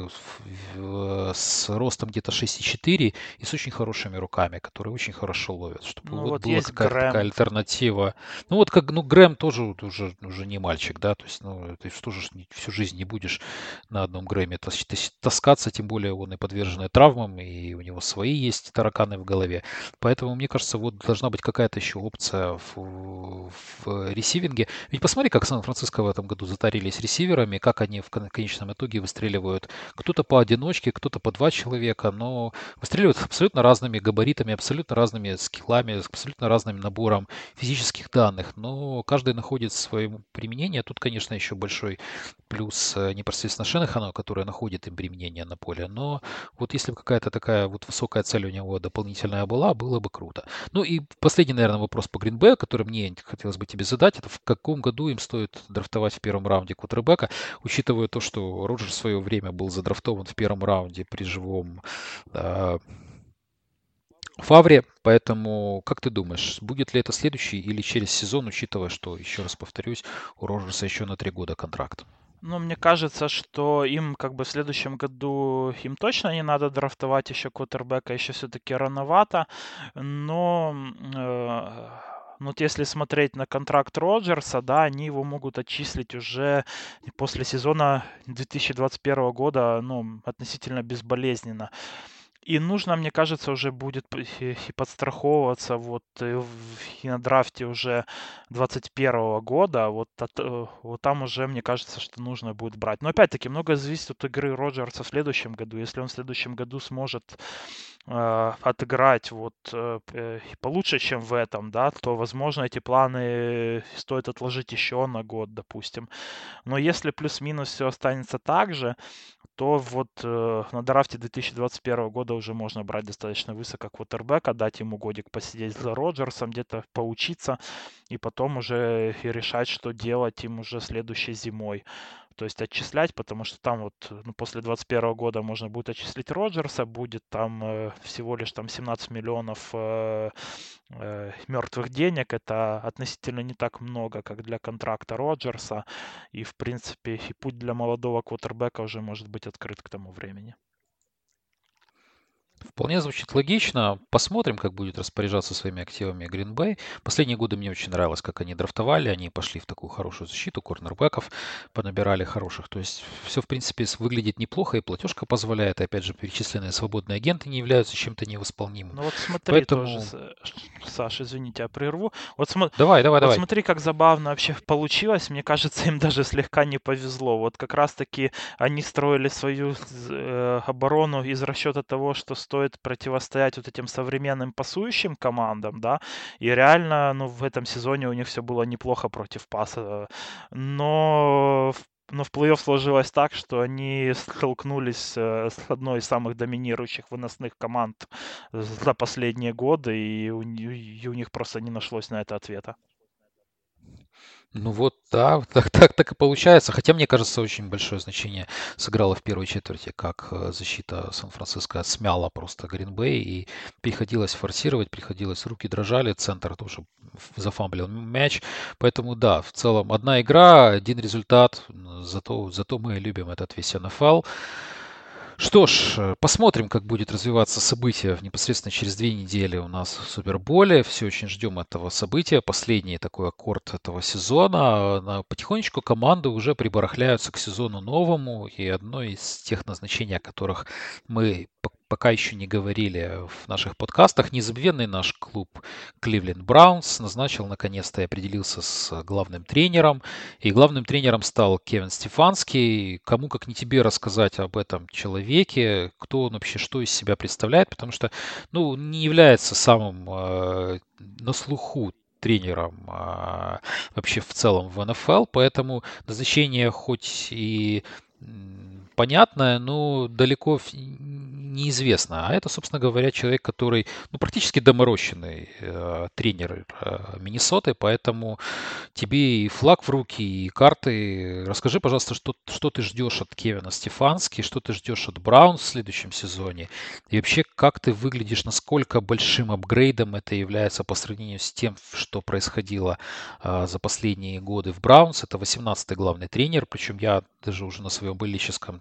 с ростом где-то 6,4 и с очень хорошими руками, которые очень хорошо ловят, чтобы Ну вот вот была есть какая-то такая Грэм. альтернатива. Ну вот как, ну Грэм тоже вот уже не мальчик, да, то есть, ну ты что же всю жизнь не будешь на одном Грэме таскаться, тем более он и подвержен травмам, и у него свои есть тараканы в голове. Поэтому, мне кажется, вот должна быть какая-то еще опция в ресивинге. Ведь посмотри, как Сан-Франциско в этом году затарились ресиверами, как они в конечном итоге выстреливают. Кто-то поодиночке, кто-то по два человека, но выстреливают с абсолютно разными габаритами, абсолютно разными скиллами, с абсолютно разным набором физических данных, но каждый находит свое применение. Тут, конечно, еще большой плюс непосредственно Шенахану, который находит им применение на поле. Но вот если бы какая-то такая вот высокая цель у него дополнительная была, было бы круто. Ну и последний, наверное, вопрос по Гринбею, который мне хотелось бы тебе задать, это в каком году им стоит драфтовать в первом раунде квотербека, учитывая то, что Роджер в свое время был задрафтован в первом раунде при живом Фавре, поэтому как ты думаешь, будет ли это следующий или через сезон, учитывая, что, еще раз повторюсь, у Роджерса еще на 3 года контракт? Ну, мне кажется, что им как бы в следующем году им точно не надо драфтовать еще квотербека, еще все-таки рановато. Но ну, вот если смотреть на контракт Роджерса, да, они его могут отчислить уже после сезона 2021 года, ну, относительно безболезненно. И нужно, мне кажется, уже будет и подстраховываться вот и на драфте уже 21 года. Вот там уже, мне кажется, что нужно будет брать. Но опять-таки, многое зависит от игры Роджерса в следующем году. Если он в следующем году сможет отыграть и получше, чем в этом, да, то, возможно, эти планы стоит отложить еще на год, допустим. Но если плюс-минус все останется так же, то вот на драфте 2021 года уже можно брать достаточно высоко квотербека, дать ему годик посидеть за Роджерсом, где-то поучиться, и потом уже и решать, что делать им уже следующей зимой. То есть отчислять, потому что там вот ну, после 2021 года можно будет отчислить Роджерса, будет там всего лишь там 17 миллионов мертвых денег. Это относительно не так много, как для контракта Роджерса. И, в принципе, и путь для молодого квотербека уже может быть открыт к тому времени. Вполне звучит логично. Посмотрим, как будет распоряжаться своими активами Green Bay. Последние годы мне очень нравилось, как они драфтовали. Они пошли в такую хорошую защиту, корнербеков понабирали хороших. То есть все, в принципе, выглядит неплохо, и платежка позволяет. И опять же, перечисленные свободные агенты не являются чем-то невосполнимым. Ну вот смотри тоже, Поэтому Саш, извините, я прерву. давай, давай, Вот давай. смотри, как забавно вообще получилось. Мне кажется, им даже слегка не повезло. Вот как раз-таки они строили свою оборону из расчета того, что стоит противостоять вот этим современным пасующим командам, да. И реально, ну, в этом сезоне у них все было неплохо против паса. Но в плей-офф сложилось так, что они столкнулись с одной из самых доминирующих выносных команд за последние годы, и у них просто не нашлось на это ответа. Ну вот, да, так и получается. Хотя, мне кажется, очень большое значение сыграло в первой четверти, как защита Сан-Франциско смяла просто Грин-Бэй, и приходилось форсировать, приходилось, руки дрожали, центр тоже зафамблил мяч. Поэтому, да, в целом, одна игра, один результат, зато мы любим этот весь НФЛ. Что ж, посмотрим, как будет развиваться событие непосредственно через 2 недели у нас в Суперболе. Все очень ждем этого события. Последний такой аккорд этого сезона. Потихонечку команды уже прибарахляются к сезону новому. И одно из тех назначений, о которых мы пока еще не говорили в наших подкастах, незабвенный наш клуб Кливленд Браунс назначил наконец-то и определился с главным тренером. И главным тренером стал Кевин Стефанский. Кому, как не тебе, рассказать об этом человеке, кто он вообще, что из себя представляет, потому что, ну, не является самым на слуху тренером вообще в целом в НФЛ, поэтому назначение хоть и понятное, но далеко неизвестно. А это, собственно говоря, человек, который, ну, практически доморощенный тренер Миннесоты, поэтому тебе и флаг в руки, и карты. Расскажи, пожалуйста, что ты ждешь от Кевина Стефански, что ты ждешь от Браунс в следующем сезоне, и вообще, как ты выглядишь, насколько большим апгрейдом это является по сравнению с тем, что происходило за последние годы в Браунс. Это 18-й главный тренер, причем я даже уже на своем болельщическом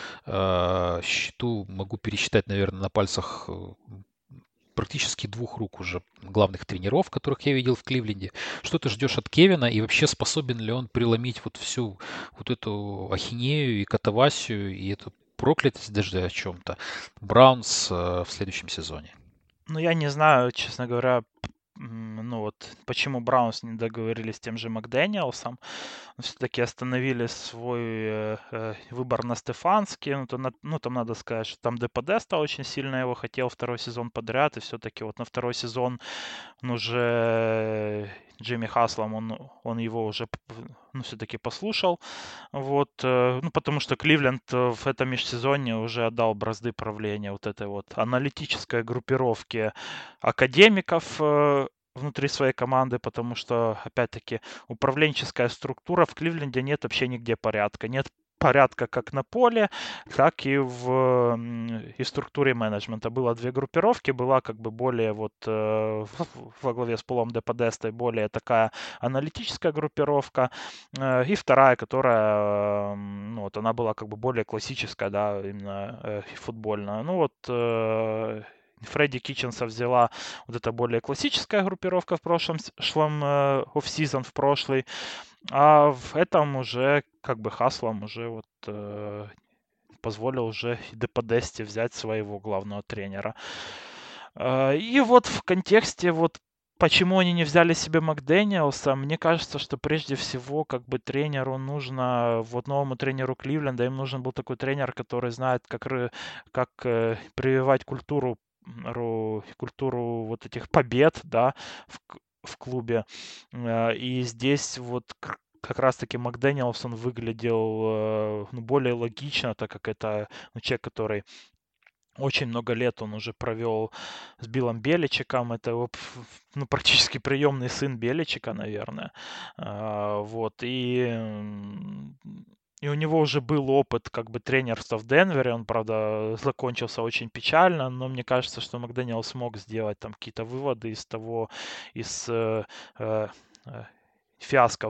счету могу пересчитать, наверное, на пальцах практически 2 рук уже главных тренеров, которых я видел в Кливленде. Что ты ждешь от Кевина и вообще способен ли он преломить вот всю вот эту ахинею и катавасию и эту проклятость даже о чем-то Браунс в следующем сезоне? Ну, я не знаю, честно говоря, ну вот, почему Браунс не договорились с тем же Макдэниелсом. Все-таки остановили свой выбор на Стефански. Ну, там надо сказать, что там ДПД очень сильно его хотел второй сезон подряд. И все-таки вот на второй сезон уже Джимми Хаслом, он его уже ну, все-таки послушал. Вот, ну, потому что Кливленд в этом межсезонье уже отдал бразды правления вот этой вот аналитической группировке академиков внутри своей команды, потому что, опять-таки, управленческая структура в Кливленде нет вообще нигде порядка. Нет порядка как на поле, так и и структуре менеджмента. Было две группировки, была как бы более вот во главе с Полом де Подестой более такая аналитическая группировка, и вторая, которая, ну вот она была как бы более классическая, да, именно футбольная. Ну вот Фредди Китченса взяла вот эта более классическая группировка в прошлом офсизон в прошлый, а в этом уже как бы Хаслом уже вот позволил уже Де Подесте взять своего главного тренера. И вот в контексте вот почему они не взяли себе Макдэниелса, мне кажется, что прежде всего как бы тренеру нужно, вот новому тренеру Кливленда, им нужен был такой тренер, который знает, как прививать культуру вот этих побед, да, в клубе. И здесь вот как раз-таки Макдэниелсон выглядел ну, более логично, так как это человек, который очень много лет он уже провел с Биллом Беличиком. Это его, ну, практически приемный сын Беличика, наверное. Вот. И у него уже был опыт как бы тренерства в Денвере. Он, правда, закончился очень печально, но мне кажется, что Макдэниел смог сделать там какие-то выводы из э, фиаско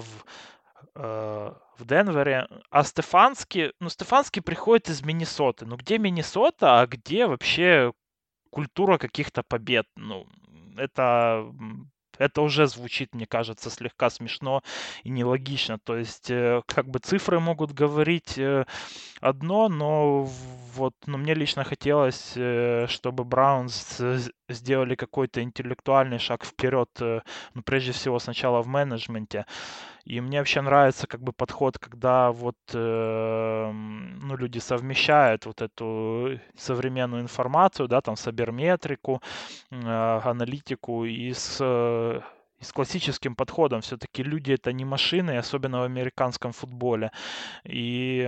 в Денвере. А Стефанский приходит из Миннесоты. Ну где Миннесота, а где вообще культура каких-то побед? Ну, это, это уже звучит, мне кажется, слегка смешно и нелогично. То есть, как бы цифры могут говорить одно, но вот, но мне лично хотелось, чтобы Браунс сделали какой-то интеллектуальный шаг вперед, ну, прежде всего сначала в менеджменте. И мне вообще нравится как бы подход, когда вот ну, люди совмещают вот эту современную информацию, да, там саберметрику, аналитику и с классическим подходом. Все-таки люди это не машины, особенно в американском футболе. И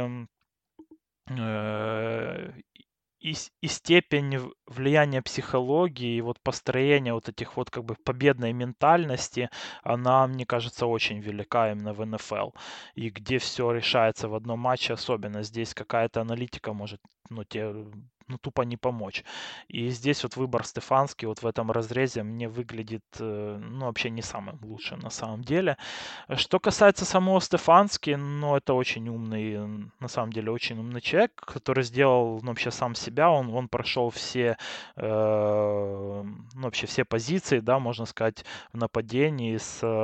э, и степень влияния психологии, и вот построения вот этих вот как бы победной ментальности, она, мне кажется, очень велика именно в НФЛ. И где все решается в одном матче, особенно здесь какая-то аналитика может, ну, тебе ну, тупо не помочь. И здесь вот выбор Стефанский вот в этом разрезе мне выглядит, ну, вообще не самым лучшим на самом деле. Что касается самого Стефански, ну, это очень умный, на самом деле, очень умный человек, который сделал, ну, вообще сам себя, он прошел все, ну, вообще все позиции, да, можно сказать, в нападении,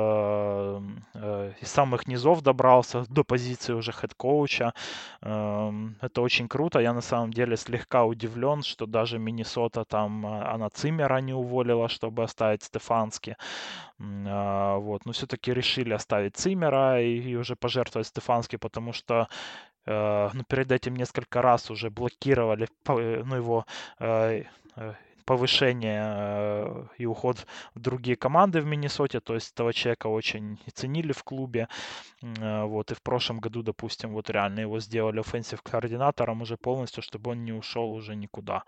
из самых низов добрался до позиции уже хед-коуча. Это очень круто, я на самом деле слегка удивлен, что даже Миннесота там, она Циммера не уволила, чтобы оставить Стефански. Вот. Но все-таки решили оставить Циммера и уже пожертвовать Стефански, потому что ну, перед этим несколько раз уже блокировали ну, его э, повышение и уход в другие команды в Миннесоте. То есть этого человека очень ценили в клубе. Вот. И в прошлом году, допустим, вот реально его сделали оффенсив-координатором уже полностью, чтобы он не ушел уже никуда.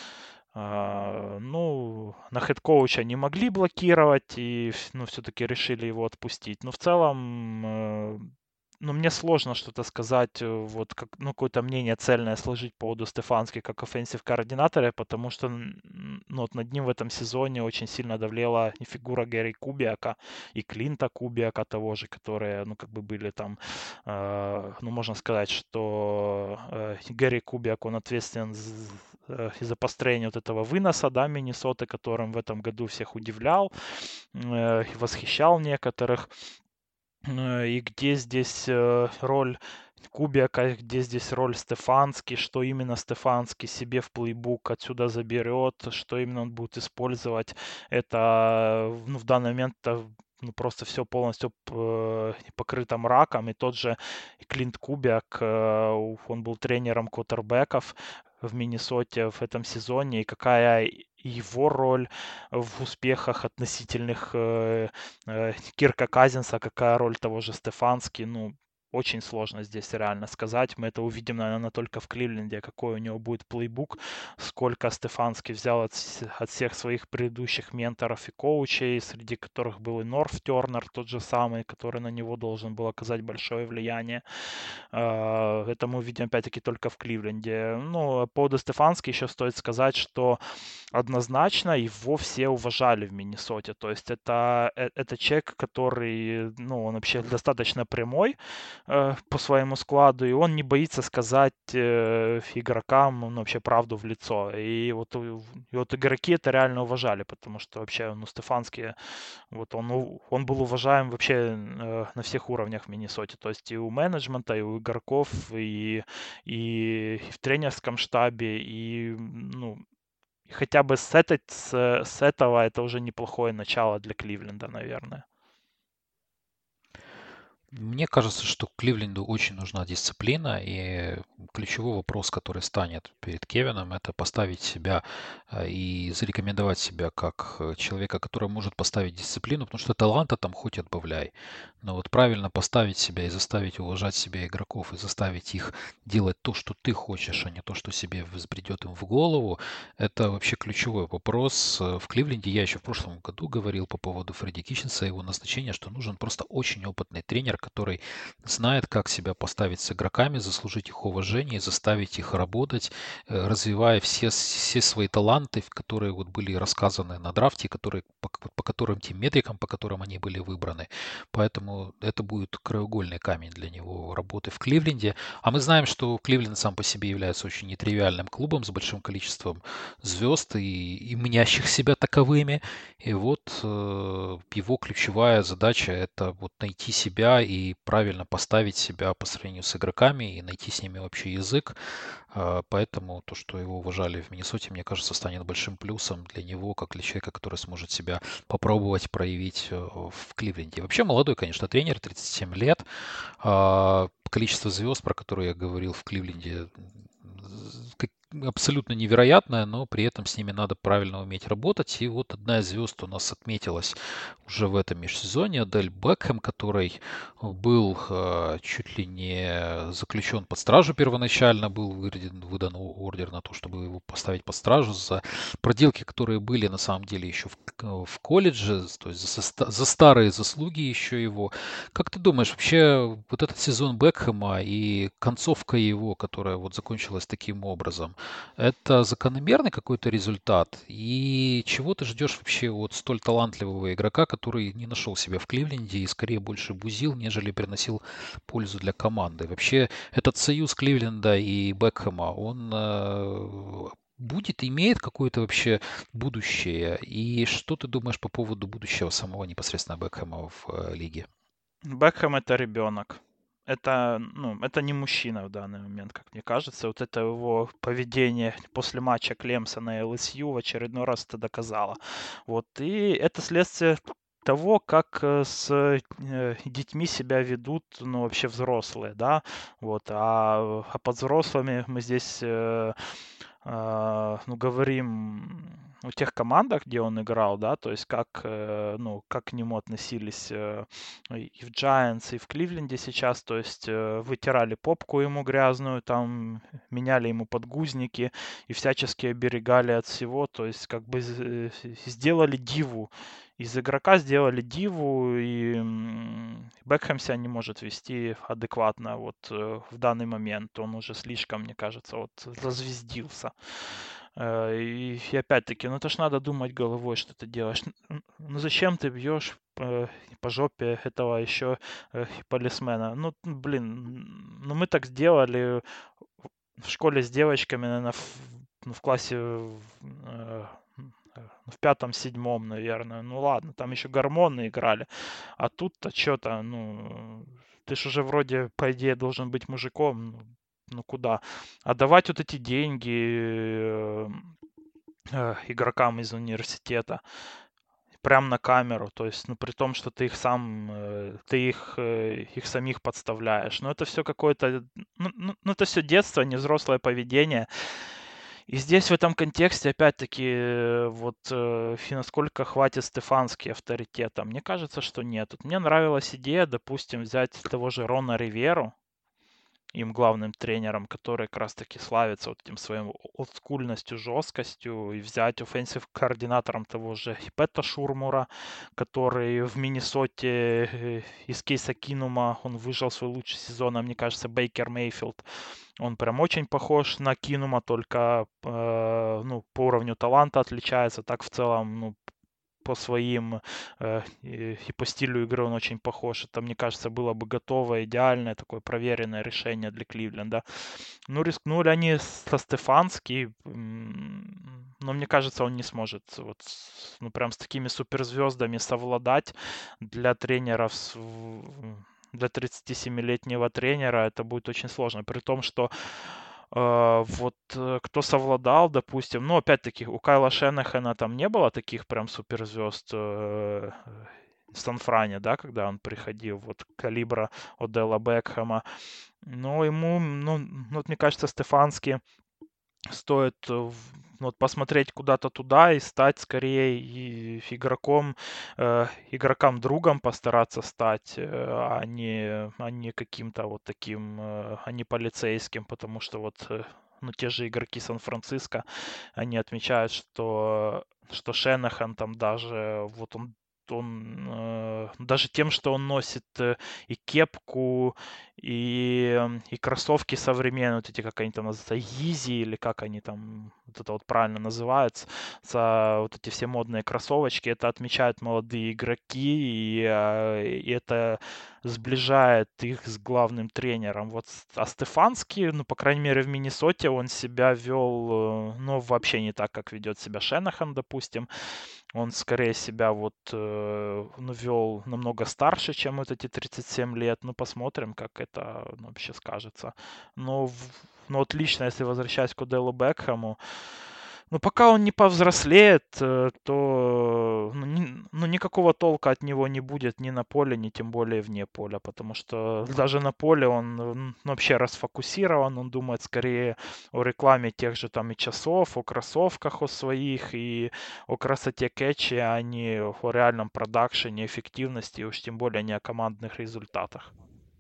Ну, на хед-коуча не могли блокировать и, ну, все-таки решили его отпустить. Но в целом, ну, мне сложно что-то сказать, вот, как, ну, какое-то мнение цельное сложить по поводу Стефански как оффенсив координатора, потому что, ну, вот над ним в этом сезоне очень сильно давлела и фигура Гэри Кубиака, и Клинта Кубиака того же, которые, ну, как бы были там, ну, можно сказать, что Гэри Кубиак, он ответственен из-за построения вот этого выноса, да, Миннесоты, которым в этом году всех удивлял, восхищал некоторых. И где здесь роль Кубиака, где здесь роль Стефански, что именно Стефански себе в плейбук отсюда заберет, что именно он будет использовать. Это, ну, в данный момент это, ну, просто все полностью покрыто мраком. И тот же Клинт Кубиак, он был тренером квотербеков в Миннесоте в этом сезоне, и какая его роль в успехах относительных Кирка Казинса, какая роль того же Стефански, ну, очень сложно здесь реально сказать. Мы это увидим, наверное, только в Кливленде, какой у него будет плейбук, сколько Стефанский взял от всех своих предыдущих менторов и коучей, среди которых был и Норф Тернер, тот же самый, который на него должен был оказать большое влияние. Это мы увидим, опять-таки, только в Кливленде. Ну, по поводу Стефански еще стоит сказать, что однозначно его все уважали в Миннесоте. То есть это человек, который, ну, он вообще достаточно прямой по своему складу, и он не боится сказать игрокам, ну, вообще правду в лицо. И вот игроки это реально уважали, потому что вообще, ну, Стефанский, вот он был уважаем вообще на всех уровнях в Миннесоте. То есть и у менеджмента, и у игроков, и в тренерском штабе, и, ну, хотя бы с этого это уже неплохое начало для Кливленда, наверное. Мне кажется, что Кливленду очень нужна дисциплина, и ключевой вопрос, который станет перед Кевином, это поставить себя и зарекомендовать себя как человека, который может поставить дисциплину, потому что таланта там хоть отбавляй. Но вот правильно поставить себя и заставить уважать себя игроков, и заставить их делать то, что ты хочешь, а не то, что себе взбредет им в голову, это вообще ключевой вопрос. В Кливленде я еще в прошлом году говорил по поводу Фредди Китченса, его назначения, что нужен просто очень опытный тренер, который знает, как себя поставить с игроками, заслужить их уважение, заставить их работать, развивая все свои таланты, которые вот были рассказаны на драфте, которые, по которым тем метрикам, по которым они были выбраны. Поэтому это будет краеугольный камень для него работы в Кливленде. А мы знаем, что Кливленд сам по себе является очень нетривиальным клубом с большим количеством звезд и мнящих себя таковыми. И вот его ключевая задача это вот найти себя и правильно поставить себя по сравнению с игроками и найти с ними общий язык. Поэтому то, что его уважали в Миннесоте, мне кажется, станет большим плюсом для него, как для человека, который сможет себя попробовать проявить в Кливленде. Вообще молодой, конечно, тренер, 37 лет. Количество звезд, про которые я говорил в Кливленде, абсолютно невероятное, но при этом с ними надо правильно уметь работать. И вот одна из звезд у нас отметилась уже в этом межсезонье, Адель Бекхэм, который был чуть ли не заключен под стражу первоначально, был выдан ордер на то, чтобы его поставить под стражу за проделки, которые были на самом деле еще в колледже, то есть за старые заслуги еще его. Как ты думаешь, вообще вот этот сезон Бекхэма и концовка его, которая вот закончилась таким образом, это закономерный какой-то результат? И чего ты ждешь вообще от столь талантливого игрока, который не нашел себя в Кливленде и скорее больше бузил, нежели приносил пользу для команды? Вообще этот союз Кливленда и Бекхэма, он имеет какое-то вообще будущее? И что ты думаешь по поводу будущего самого непосредственно Бекхэма в лиге? Бекхэм это ребенок. Это, ну, это не мужчина в данный момент, как мне кажется. Вот это его поведение после матча Клемсона и ЛСЮ в очередной раз это доказало. Вот. И это следствие того, как с детьми себя ведут, ну, вообще взрослые, да, вот, а под взрослыми мы здесь, ну, говорим о тех командах, где он играл, да, то есть как, ну, как к нему относились и в Giants, и в Кливленде сейчас, то есть вытирали попку ему грязную, там меняли ему подгузники и всячески оберегали от всего, то есть как бы сделали диву. Из игрока сделали диву, и Бекхэм себя не может вести адекватно вот в данный момент. Он уже слишком, мне кажется, вот зазвездился. И опять-таки, ну это ж надо думать головой, что ты делаешь. Ну зачем ты бьешь по жопе этого еще полисмена? Ну, блин, ну мы так сделали в школе с девочками, наверное, в классе в пятом-седьмом, наверное. Ну ладно, там еще гормоны играли. А тут-то что-то, ну, ты ж уже вроде, по идее, должен быть мужиком. Ну куда? А давать вот эти деньги игрокам из университета прям на камеру, то есть, ну, при том, что ты их сам, их самих подставляешь. Но это все какое-то, ну, это все детство, не взрослое поведение. И здесь в этом контексте опять-таки насколько хватит Стефански авторитета? Мне кажется, что нет. Вот мне нравилась идея, допустим, взять того же Рона Риверу, им главным тренером, который как раз-таки славится вот этим своим олдскульностью, жесткостью, и взять офенсив координатором того же Пета Шурмура, который в Миннесоте из Кейса Кинума, он выжил свой лучший сезон, а мне кажется, Бейкер Мейфилд, он прям очень похож на Кинума, только по уровню таланта отличается, так в целом, по своим и по стилю игры он очень похож. Это, мне кажется, было бы готовое, идеальное, такое проверенное решение для Кливленда. Ну, рискнули они со Стефански, но мне кажется, он не сможет прям с такими суперзвездами совладать для тренеров для 37-летнего тренера это будет очень сложно. При том, что кто совладал, допустим, ну, опять-таки, у Кайла Шенахена там не было таких прям суперзвезд в Сан-Фране, да, когда он приходил, вот калибра Одела Бекхэма. Но ему, вот мне кажется, Стефански стоит посмотреть куда-то туда и стать скорее игроком, игрокам-другом постараться стать, а не каким-то вот таким, а не полицейским, потому что те же игроки Сан-Франциско, они отмечают, что Шенахан там даже, он даже тем, что он носит и кепку, и кроссовки современные, вот эти, как они там называются, Yeezy, или как они там, вот это вот правильно называются, вот эти все модные кроссовочки, это отмечают молодые игроки, и это сближает их с главным тренером. А Стефанский, по крайней мере, в Миннесоте он себя вел, вообще не так, как ведет себя Шенахан, допустим. Он скорее себя вел намного старше, чем вот эти 37 лет. Ну, посмотрим, как это вообще скажется. Но лично, если возвращаясь к Оделу Бекхэму, пока он не повзрослеет, то никакого толка от него не будет ни на поле, ни тем более вне поля, потому что даже на поле он вообще расфокусирован, он думает скорее о рекламе тех же там и часов, о кроссовках о своих и о красоте кетча, а не о реальном продакшене, эффективности, и уж тем более не о командных результатах.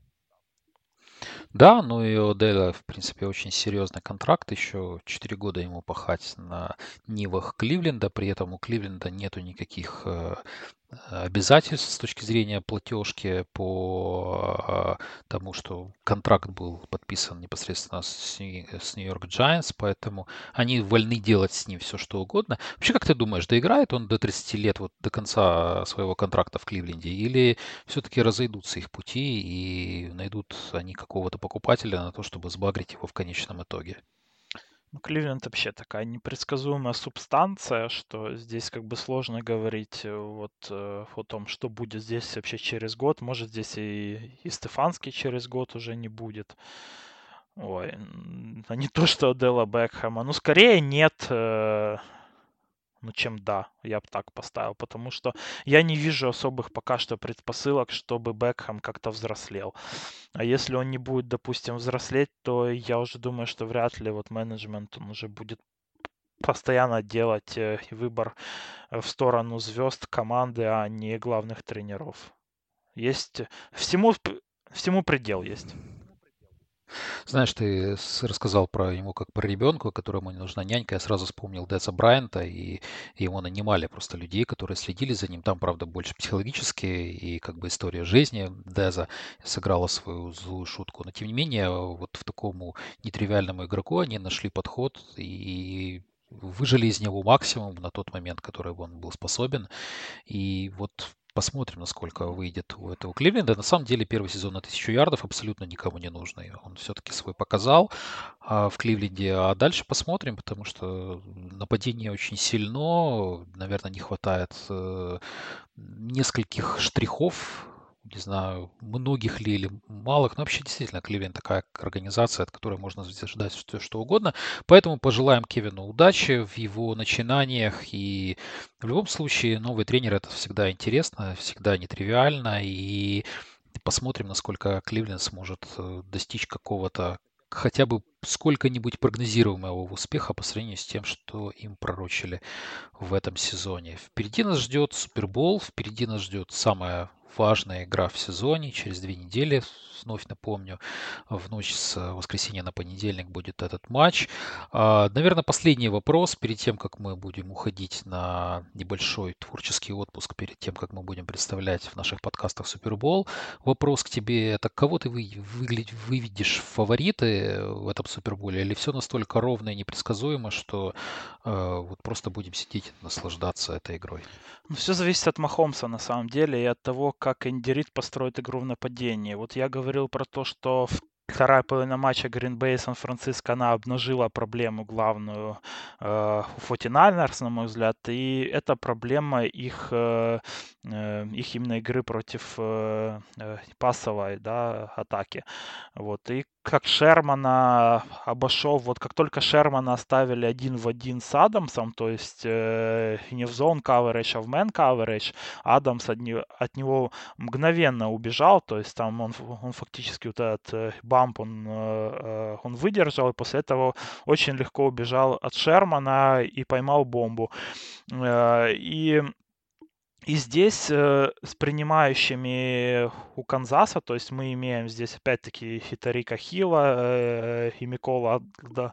Да, ну и у Оделя, в принципе, очень серьезный контракт. Еще 4 года ему пахать на нивах Кливленда. При этом у Кливленда нету никаких обязательств с точки зрения платежки по тому, что контракт был подписан непосредственно с Нью-Йорк Giants, поэтому они вольны делать с ним все, что угодно. Вообще, как ты думаешь, доиграет он до 30 лет, вот до конца своего контракта в Кливленде, или все-таки разойдутся их пути и найдут они какого-то покупателя на то, чтобы сбагрить его в конечном итоге? Кливленд вообще такая непредсказуемая субстанция, что здесь как бы сложно говорить о том, что будет здесь вообще через год. Может, здесь и Стефанский через год уже не будет. Ой, а не то, что Дела Бекхэма. Скорее нет, чем да, я бы так поставил, потому что я не вижу особых пока что предпосылок, чтобы Бекхэм как-то взрослел. А если он не будет, допустим, взрослеть, то я уже думаю, что вряд ли менеджмент, он уже будет постоянно делать выбор в сторону звезд команды, а не главных тренеров. Есть всему предел есть. Знаешь, ты рассказал про него как про ребенка, которому не нужна нянька. Я сразу вспомнил Деза Брайанта, и его нанимали просто людей, которые следили за ним. Там, правда, больше психологически, и как бы история жизни Деза сыграла свою злую шутку. Но, тем не менее, вот в такому нетривиальному игроку они нашли подход и выжили из него максимум на тот момент, который он был способен. И вот посмотрим, насколько выйдет у этого Кливленда. На самом деле первый сезон на 1000 ярдов абсолютно никому не нужный. Он все-таки свой показал в Кливленде. А дальше посмотрим, потому что нападение очень сильно. Наверное, не хватает нескольких штрихов. Не знаю, многих ли или малых, но вообще действительно Кливленд такая организация, от которой можно ждать что угодно. Поэтому пожелаем Кевину удачи в его начинаниях. И в любом случае новый тренер это всегда интересно, всегда нетривиально. И посмотрим, насколько Кливленд сможет достичь какого-то хотя бы сколько-нибудь прогнозируемого успеха по сравнению с тем, что им пророчили в этом сезоне. Впереди нас ждет Супербол, впереди нас ждет самая важная игра в сезоне. Через 2 недели, вновь напомню, в ночь с воскресенья на понедельник будет этот матч. Наверное, последний вопрос перед тем, как мы будем уходить на небольшой творческий отпуск, перед тем, как мы будем представлять в наших подкастах Супербол. Вопрос к тебе, это кого ты выведешь в фавориты в этом Суперболе, или все настолько ровно и непредсказуемо, что вот просто будем сидеть и наслаждаться этой игрой? Ну, все зависит от Махомса на самом деле и от того, как Энди Рид построит игру в нападении. Вот я говорил про то, что вторая половина матча Green Bay и Сан-Франциско, она обнажила проблему главную у 49ers, на мой взгляд, и это проблема их именно игры против пассовой, да, атаки. Вот. И как Шермана обошел, вот как только Шермана оставили 1 в 1 с Адамсом, то есть не в зон coverage, а в man coverage, Адамс от него мгновенно убежал, то есть там он фактически вот этот бамп он выдержал, и после этого очень легко убежал от Шермана и поймал бомбу. И здесь с принимающими у Канзаса, то есть мы имеем здесь опять-таки и Тарика Хилла, и Микола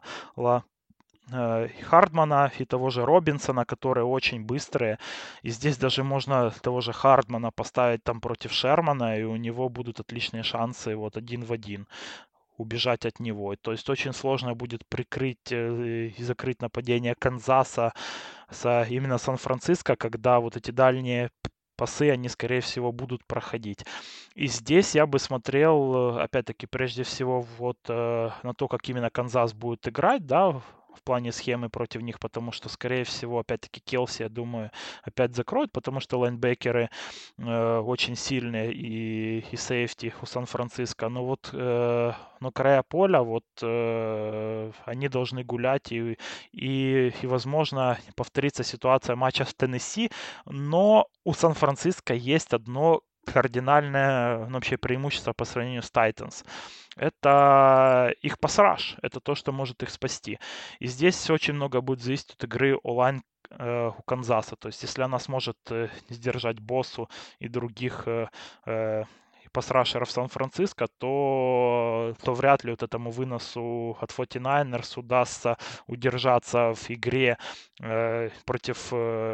Хардмана и того же Робинсона, которые очень быстрые. И здесь даже можно того же Хардмана поставить там против Шермана, и у него будут отличные шансы вот 1 в 1 убежать от него. То есть очень сложно будет прикрыть и закрыть нападение Канзаса именно Сан-Франциско, когда вот эти дальние пасы, они, скорее всего, будут проходить. И здесь я бы смотрел, опять-таки, прежде всего, вот на то, как именно Канзас будет играть, да, в плане схемы против них, потому что, скорее всего, опять-таки, Келси, я думаю, опять закроют, потому что лайнбекеры очень сильные и сейфти у Сан-Франциско. Но вот но края поля, вот они должны гулять, возможно, повторится ситуация матча в Теннесси, но у Сан-Франциско есть одно кардинальное вообще преимущество по сравнению с Тайтанс. Это их пасраж, это то, что может их спасти. И здесь очень много будет зависеть от игры онлайн у Канзаса. То есть, если она сможет сдержать Боссу и других пасрашеров Сан-Франциско, то вряд ли вот этому выносу от 49ers удастся удержаться в игре против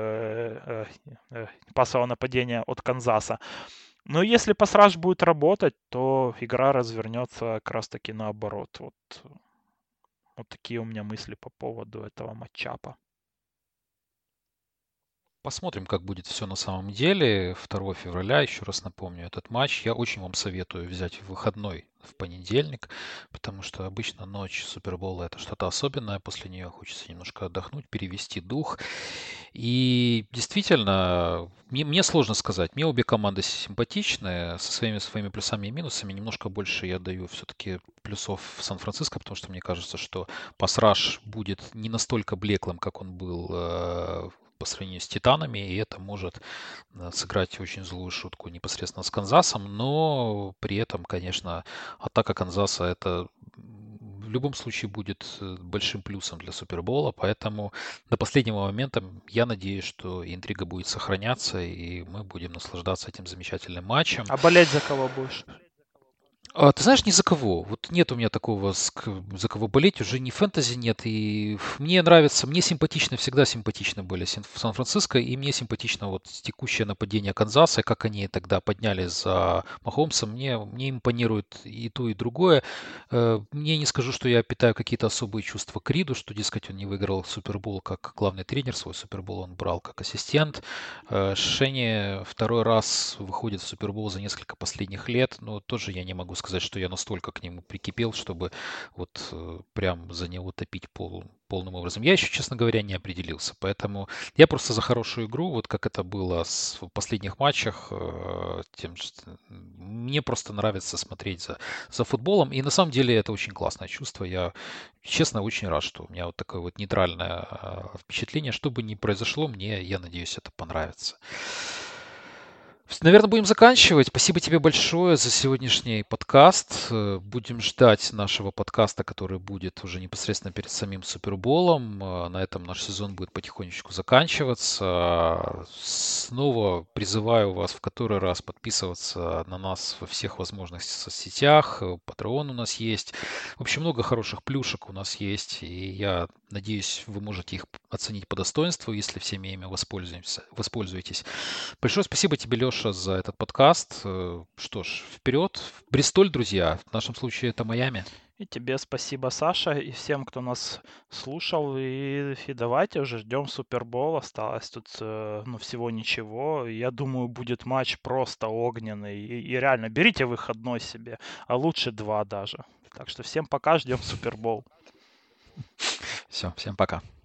пасового нападения от Канзаса. Но если пассаж будет работать, то игра развернется как раз таки наоборот. Вот такие у меня мысли по поводу этого матчапа. Посмотрим, как будет все на самом деле. 2 февраля, еще раз напомню, этот матч. Я очень вам советую взять выходной в понедельник, потому что обычно ночь Супербола это что-то особенное. После нее хочется немножко отдохнуть, перевести дух. И действительно, мне сложно сказать. Мне обе команды симпатичны, со своими плюсами и минусами. Немножко больше я даю все-таки плюсов в Сан-Франциско, потому что мне кажется, что пас-раш будет не настолько блеклым, как он был по сравнению с Титанами, и это может сыграть очень злую шутку непосредственно с Канзасом, но при этом, конечно, атака Канзаса это в любом случае будет большим плюсом для Супербола, поэтому до последнего момента я надеюсь, что интрига будет сохраняться, и мы будем наслаждаться этим замечательным матчем. А болеть за кого будешь? Ты знаешь, ни за кого. Вот нет у меня такого, за кого болеть, уже ни фэнтези нет. И мне нравится, мне симпатично, всегда симпатично были Сан-Франциско, и мне симпатично вот текущее нападение Канзаса, как они тогда подняли за Махомса. Мне импонирует и то, и другое. Мне не скажу, что я питаю какие-то особые чувства к Риду, что, дескать, он не выиграл Супербол как главный тренер, свой Супербол он брал как ассистент. Шенни второй раз выходит в Супербол за несколько последних лет, но тоже я не могу сказать, что я настолько к нему прикипел, чтобы вот прям за него топить полным образом. Я еще, честно говоря, не определился, поэтому я просто за хорошую игру, вот как это было в последних матчах, тем, что мне просто нравится смотреть за футболом, и на самом деле это очень классное чувство. Я, честно, очень рад, что у меня вот такое вот нейтральное впечатление. Что бы ни произошло, я надеюсь, это понравится. Наверное, будем заканчивать. Спасибо тебе большое за сегодняшний подкаст. Будем ждать нашего подкаста, который будет уже непосредственно перед самим Суперболом. На этом наш сезон будет потихонечку заканчиваться. Снова призываю вас в который раз подписываться на нас во всех возможных соцсетях. Patreon у нас есть. В общем, много хороших плюшек у нас есть. И я надеюсь, вы можете их оценить по достоинству, если всеми ими воспользуетесь. Большое спасибо тебе, Леша, за этот подкаст. Что ж, вперед. В Бристоль, друзья. В нашем случае это Майами. И тебе спасибо, Саша, и всем, кто нас слушал. И давайте уже ждем Супербол. Осталось тут всего ничего. Я думаю, будет матч просто огненный. И реально, берите выходной себе, а лучше 2 даже. Так что всем пока, ждем Супербол. Все, всем пока.